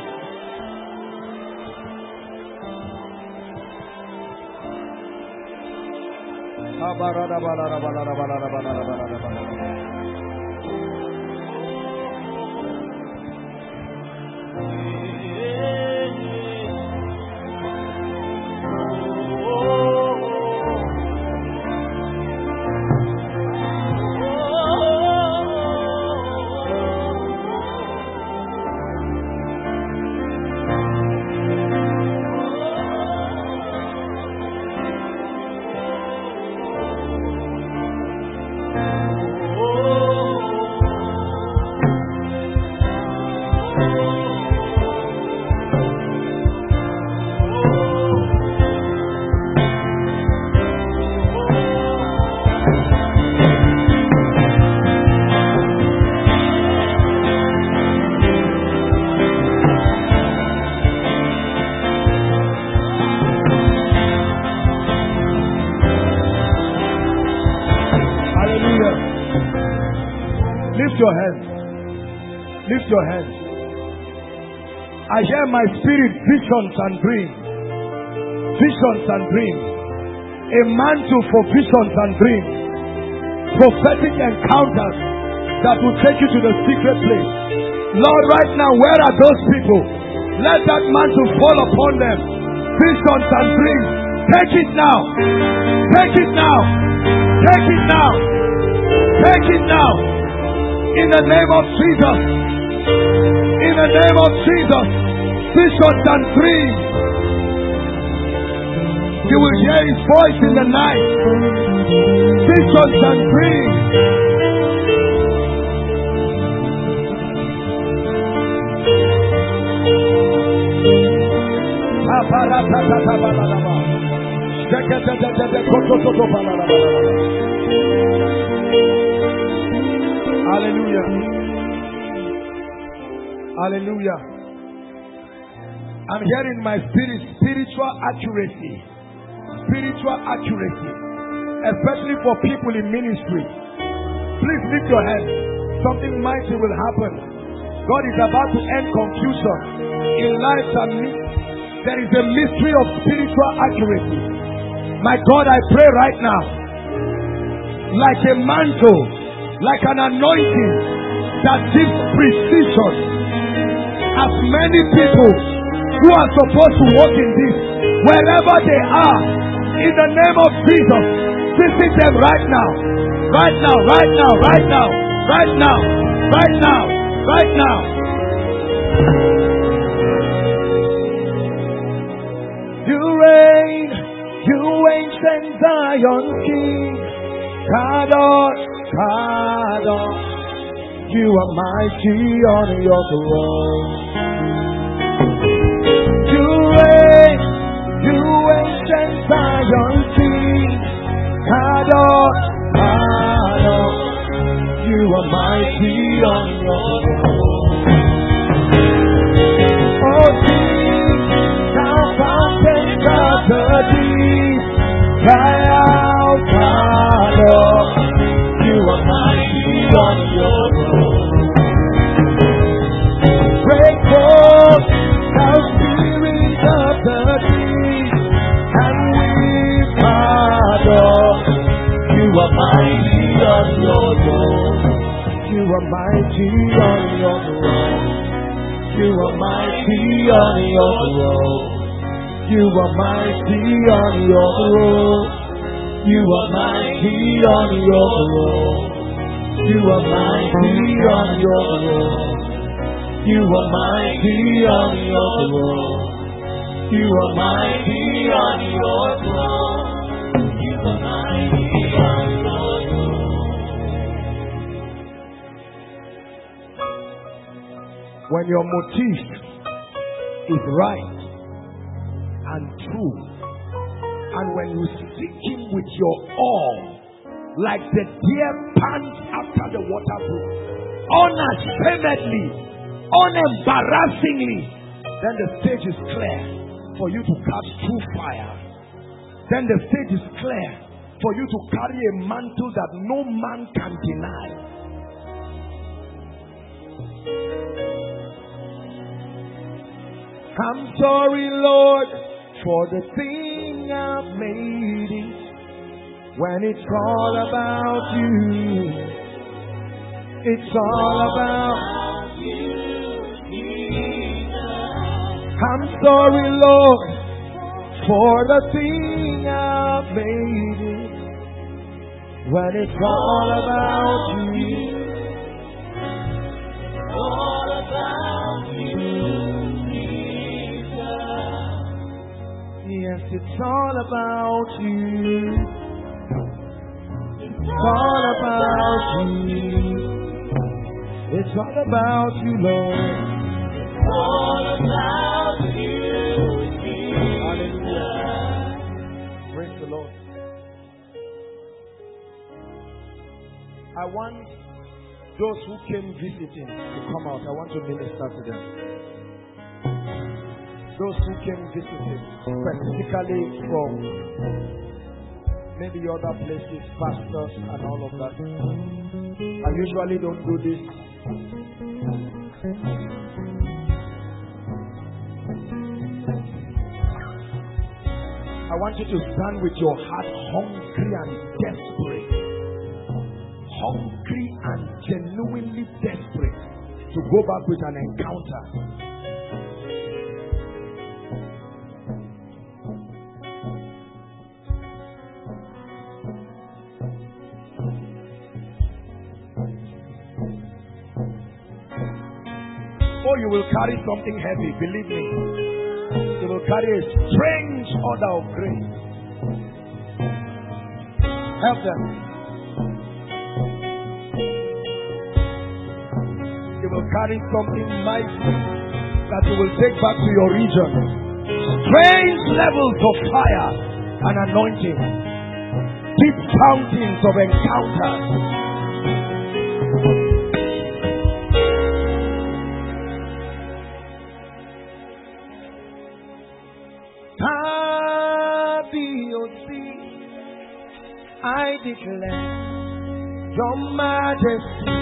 Lift your hands. Lift your hands. I hear my spirit visions and dreams. Visions and dreams. A mantle for visions and dreams. Prophetic encounters that will take you to the secret place. Lord, right now, where are those people? Let that mantle fall upon them. Visions and dreams. Take it now. Take it now. Take it now. Take it now. In the name of Jesus. In the name of Jesus. Visions and dreams. You will hear His voice in the night. Visions and dreams. Hallelujah. Hallelujah. I'm hearing my spirit, spiritual accuracy. Spiritual accuracy. Especially for people in ministry. Please lift your hand. Something mighty will happen. God is about to end confusion in lives and there is a mystery of spiritual accuracy. My God, I pray right now, like a mantle, like an anointing that gives precision. As many people who are supposed to walk in this, wherever they are, in the name of Jesus, visit them right now. Right now, right now, right now, right now, right now, right now. You ancient Zion King, Kadosh, Kadosh, you are mighty on your throne. You ancient Zion King, Kadosh, Kadosh, you are mighty on your throne. Oh, Jesus, thou fountains of the deep, cry out, Kadosh, you are mighty on your throne. Break forth, thou spirit of the deep, and we Kadosh, you are mighty on your throne. You are mighty on your throne. You are mighty on your throne. You are mighty on your throne. You are mighty on your throne. You are mighty on your throne. You are mighty on your throne. You are mighty on your throne. You are mighty on your throne. When your motive is right and true, and when you seek Him with your all, like the deer pants after the water brook, unashamedly, unembarrassingly, then the stage is clear for you to catch true fire. Then the stage is clear for you to carry a mantle that no man can deny. I'm sorry, Lord, for the thing I've made it, when it's all about you. It's all about you, Jesus. I'm sorry, Lord, for the thing I've made it, when it's all about you. All about you, Jesus. Yes, it's all about you. It's all about you. It's all about you, Lord. It's all about you, Jesus. Hallelujah. Praise the Lord. I want those who came visiting to come out. I want to minister to them. Those who came visiting, specifically from maybe other places, pastors and all of that. I usually don't do this. I want you to stand with your heart hungry and desperate. Hungry and genuinely desperate to go back with an encounter. Oh, you will carry something heavy, believe me. You will carry a strange order of grace. Help them. You will carry something mighty that you will take back to your region. Strange levels of fire an anointing. Deep fountains of encounters. I declare your majesty.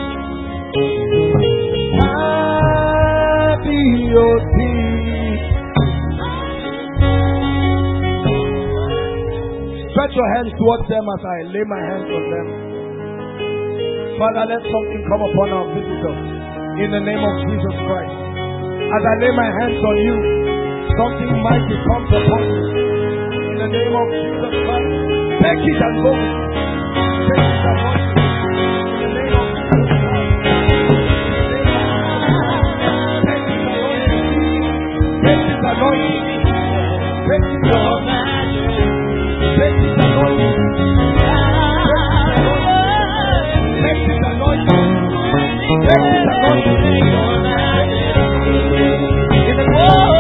Stretch your hands towards them as I lay my hands on them. Father, let something come upon our visitors in the name of Jesus Christ. As I lay my hands on you, something mighty comes upon you in the name of Jesus Christ. Take it and go. Take it and go. In the name of Jesus Christ. Take it and go. Take it and go. Take it and go. Take it and go. Take it and go. Take it and go. In the name of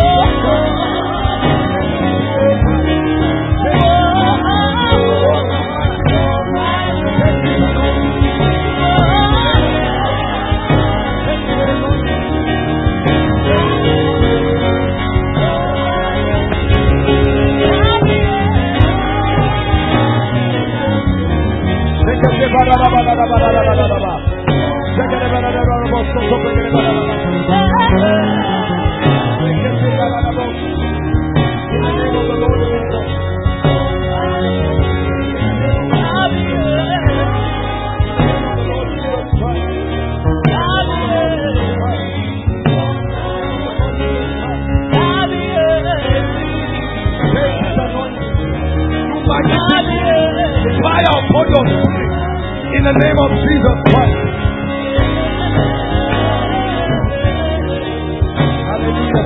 in the name of Jesus Christ. Hallelujah.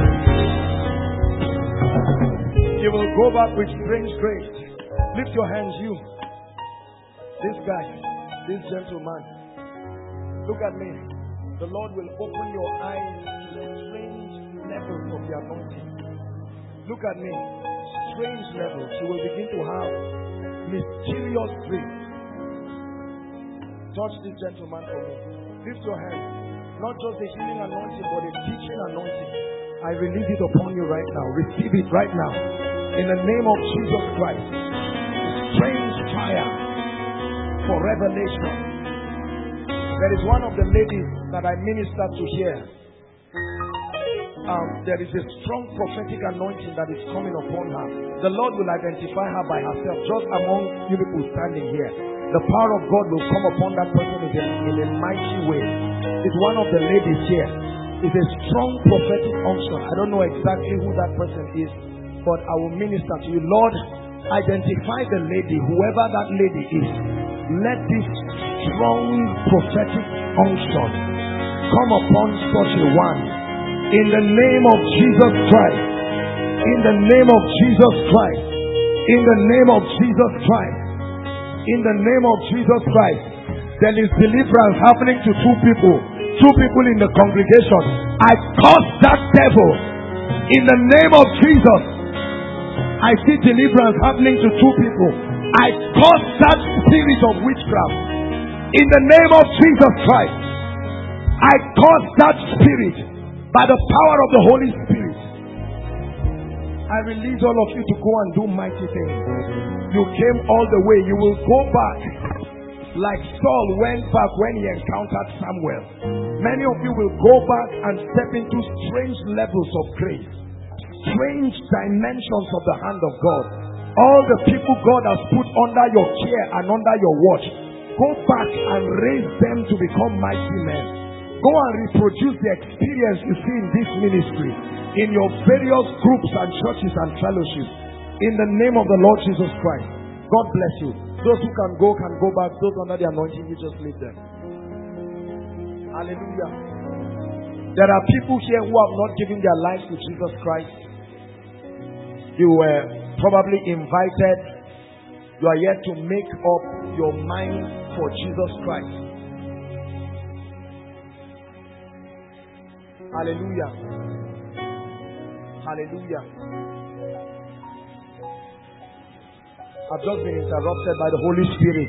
You will go back with strange grace. Lift your hands, you. This guy, this gentleman. Look at me. The Lord will open your eyes to strange levels of the anointing. Look at me. Strange levels. You will begin to have mysterious dreams. Touch this gentleman for me. Lift your hand. Not just the healing anointing, but a teaching anointing. I release it upon you right now. Receive it right now. In the name of Jesus Christ. Strange fire for revelation. There is one of the ladies that I ministered to here. There is a strong prophetic anointing that is coming upon her. The Lord will identify her by herself, just among you people standing here. The power of God will come upon that person in a mighty way. It's one of the ladies here. It's a strong prophetic unction. I don't know exactly who that person is, but I will minister to you. Lord, identify the lady, whoever that lady is. Let this strong prophetic unction come upon such a one. In the name of Jesus Christ. In the name of Jesus Christ. In the name of Jesus Christ. In the name of Jesus Christ. There is deliverance happening to two people. Two people in the congregation. I curse that devil. In the name of Jesus. I see deliverance happening to two people. I curse that spirit of witchcraft. In the name of Jesus Christ. I curse that spirit by the power of the Holy Spirit. I release all of you to go and do mighty things. You came all the way. You will go back like Saul went back when he encountered Samuel. Many of you will go back and step into strange levels of grace, strange dimensions of the hand of God. All the people God has put under your care and under your watch, go back and raise them to become mighty men. Go and reproduce the experience you see in this ministry, in your various groups and churches and fellowships. In the name of the Lord Jesus Christ. God bless you. Those who can go back. Those under the anointing, you just leave them. Hallelujah. There are people here who have not given their lives to Jesus Christ. You were probably invited. You are yet to make up your mind for Jesus Christ. Hallelujah. Hallelujah. I've just been interrupted by the Holy Spirit.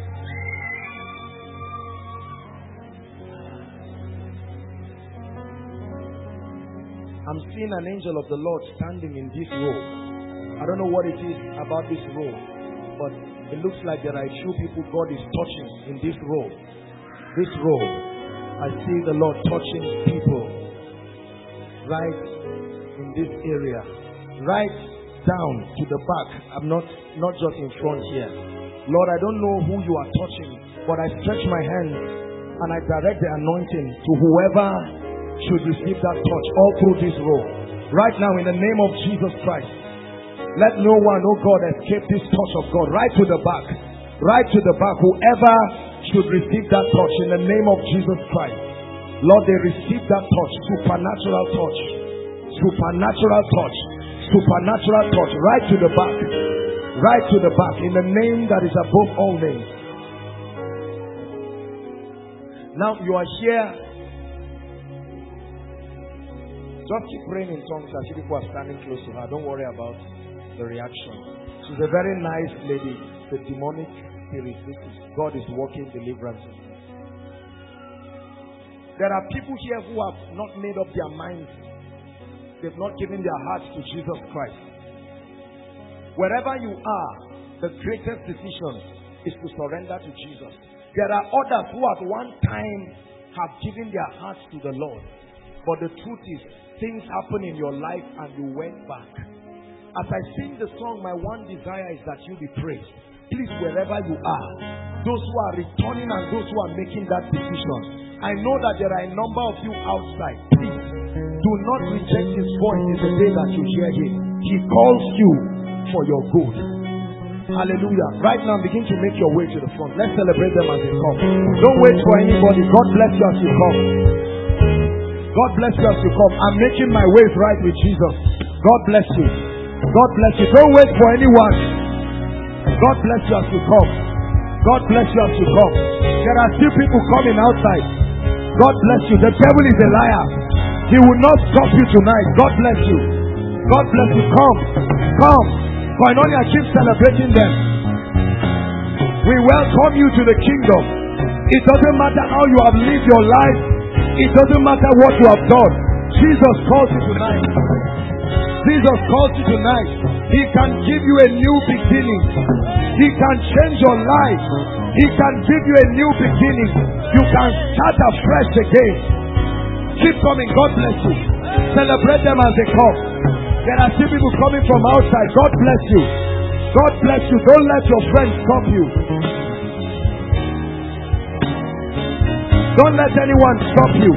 I'm seeing an angel of the Lord standing in this row. I don't know what it is about this row, but it looks like there are a few people God is touching in this row. This row, I see the Lord touching people right in this area, right down to the back. I'm not just in front here. Lord, I don't know who you are touching, but I stretch my hand and I direct the anointing to whoever should receive that touch all through this row. Right now, in the name of Jesus Christ, let no one, oh God, escape this touch of God. Right to the back. Right to the back. Whoever should receive that touch in the name of Jesus Christ. Lord, they receive that touch. Supernatural touch. Supernatural touch. Supernatural touch. Right to the back. Right to the back. In the name that is above all names. Now you are here. Just keep praying in tongues as people are standing close to her. Don't worry about the reaction. She's a very nice lady. The demonic spirit. God is working deliverance. There are people here who have not made up their minds. They've not given their hearts to Jesus Christ. Wherever you are, the greatest decision is to surrender to Jesus. There are others who at one time have given their hearts to the Lord. But the truth is, things happen in your life and you went back. As I sing the song, my one desire is that you be praised. Please, wherever you are, those who are returning and those who are making that decision, I know that there are a number of you outside. Please, do not reject his voice in the day that you hear him. He calls you for your good. Hallelujah. Right now, begin to make your way to the front. Let's celebrate them as they come. Don't wait for anybody. God bless you as you come. God bless you as you come. I'm making my ways right with Jesus. God bless you. God bless you. Don't wait for anyone. God bless you as you come. God bless you as you come. There are still people coming outside. God bless you. The devil is a liar. He will not stop you tonight. God bless you. God bless you. Come. Come. Koinonia, keep celebrating them. We welcome you to the kingdom. It doesn't matter how you have lived your life. It doesn't matter what you have done. Jesus calls you tonight. Jesus calls you tonight. He can give you a new beginning. He can change your life. He can give you a new beginning. You can start afresh again. Keep coming. God bless you. Celebrate them as they come. There are still people coming from outside. God bless you. God bless you. Don't let your friends stop you. Don't let anyone stop you.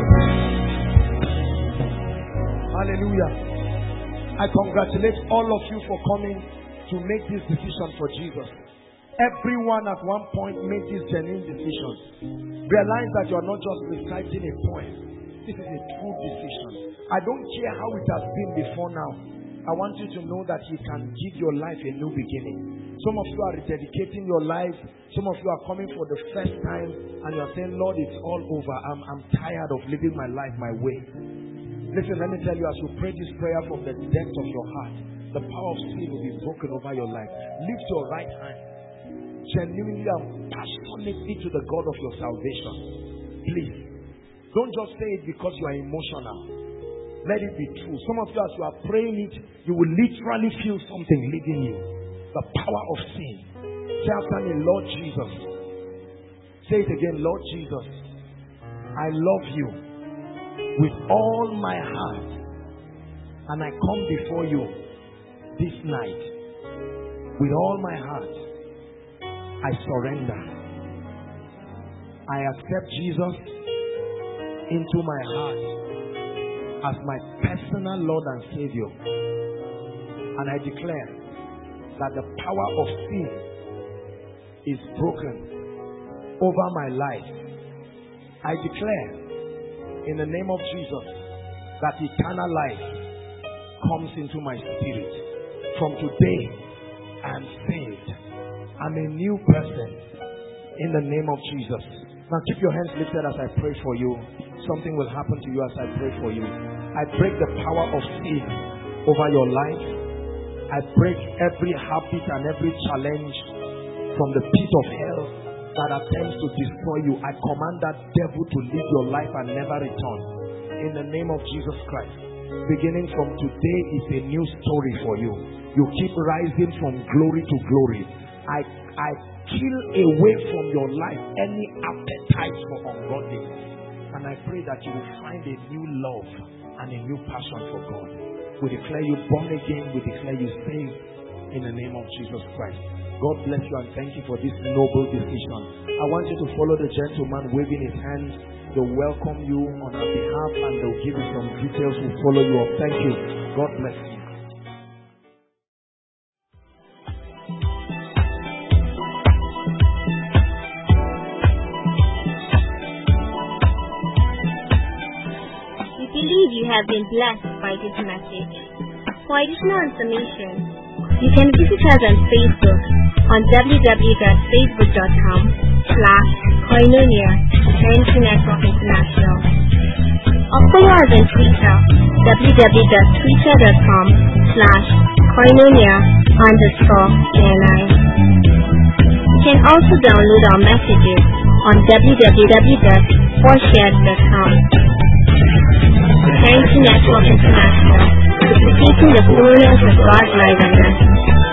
Hallelujah. I congratulate all of you for coming to make this decision for Jesus. Everyone at one point made this genuine decision. Realize that you are not just reciting a poem. This is a true decision. I don't care how it has been before now. I want you to know that He can give your life a new beginning. Some of you are rededicating your life. Some of you are coming for the first time and you are saying, Lord, it's all over. I'm tired of living my life my way. Listen, let me tell you, as you pray this prayer from the depth of your heart, the power of sin will be broken over your life. Lift your right hand genuinely and passionately to the God of your salvation. Please, don't just say it because you are emotional. Let it be true. Some of you, as you are praying it, you will literally feel something leading you. The power of sin. Say after me, Lord Jesus. Say it again, Lord Jesus. I love you with all my heart, and I come before you this night with all my heart. I surrender. I accept Jesus into my heart as my personal Lord and Savior, and I declare that the power of sin is broken over my life. I declare in the name of Jesus that eternal life comes into my spirit. From today, I am saved. I'm a new person in the name of Jesus. Now keep your hands lifted as I pray for you. Something will happen to you as I pray for you. I break the power of sin over your life. I break every habit and every challenge from the pit of hell that attempts to destroy you. I command that devil to leave your life and never return. In the name of Jesus Christ. Beginning from today is a new story for you. You keep rising from glory to glory. I kill away from your life any appetite for ungodliness. And I pray that you will find a new love and a new passion for God. We declare you born again. We declare you saved in the name of Jesus Christ. God bless you and thank you for this noble decision. I want you to follow the gentleman waving his hand. They'll welcome you on our behalf and they'll give you some details. We'll follow you up. Thank you. God bless you. We believe you have been blessed by this message. For additional information, you can visit us on Facebook on www.facebook.com/Koinonia Trinity Network International, or follow us on Twitter www.twitter.com/Koinonia_NI. You can also download our messages on www.4shared.com. Trinity Network International, duplicating the fullness of God's life on earth.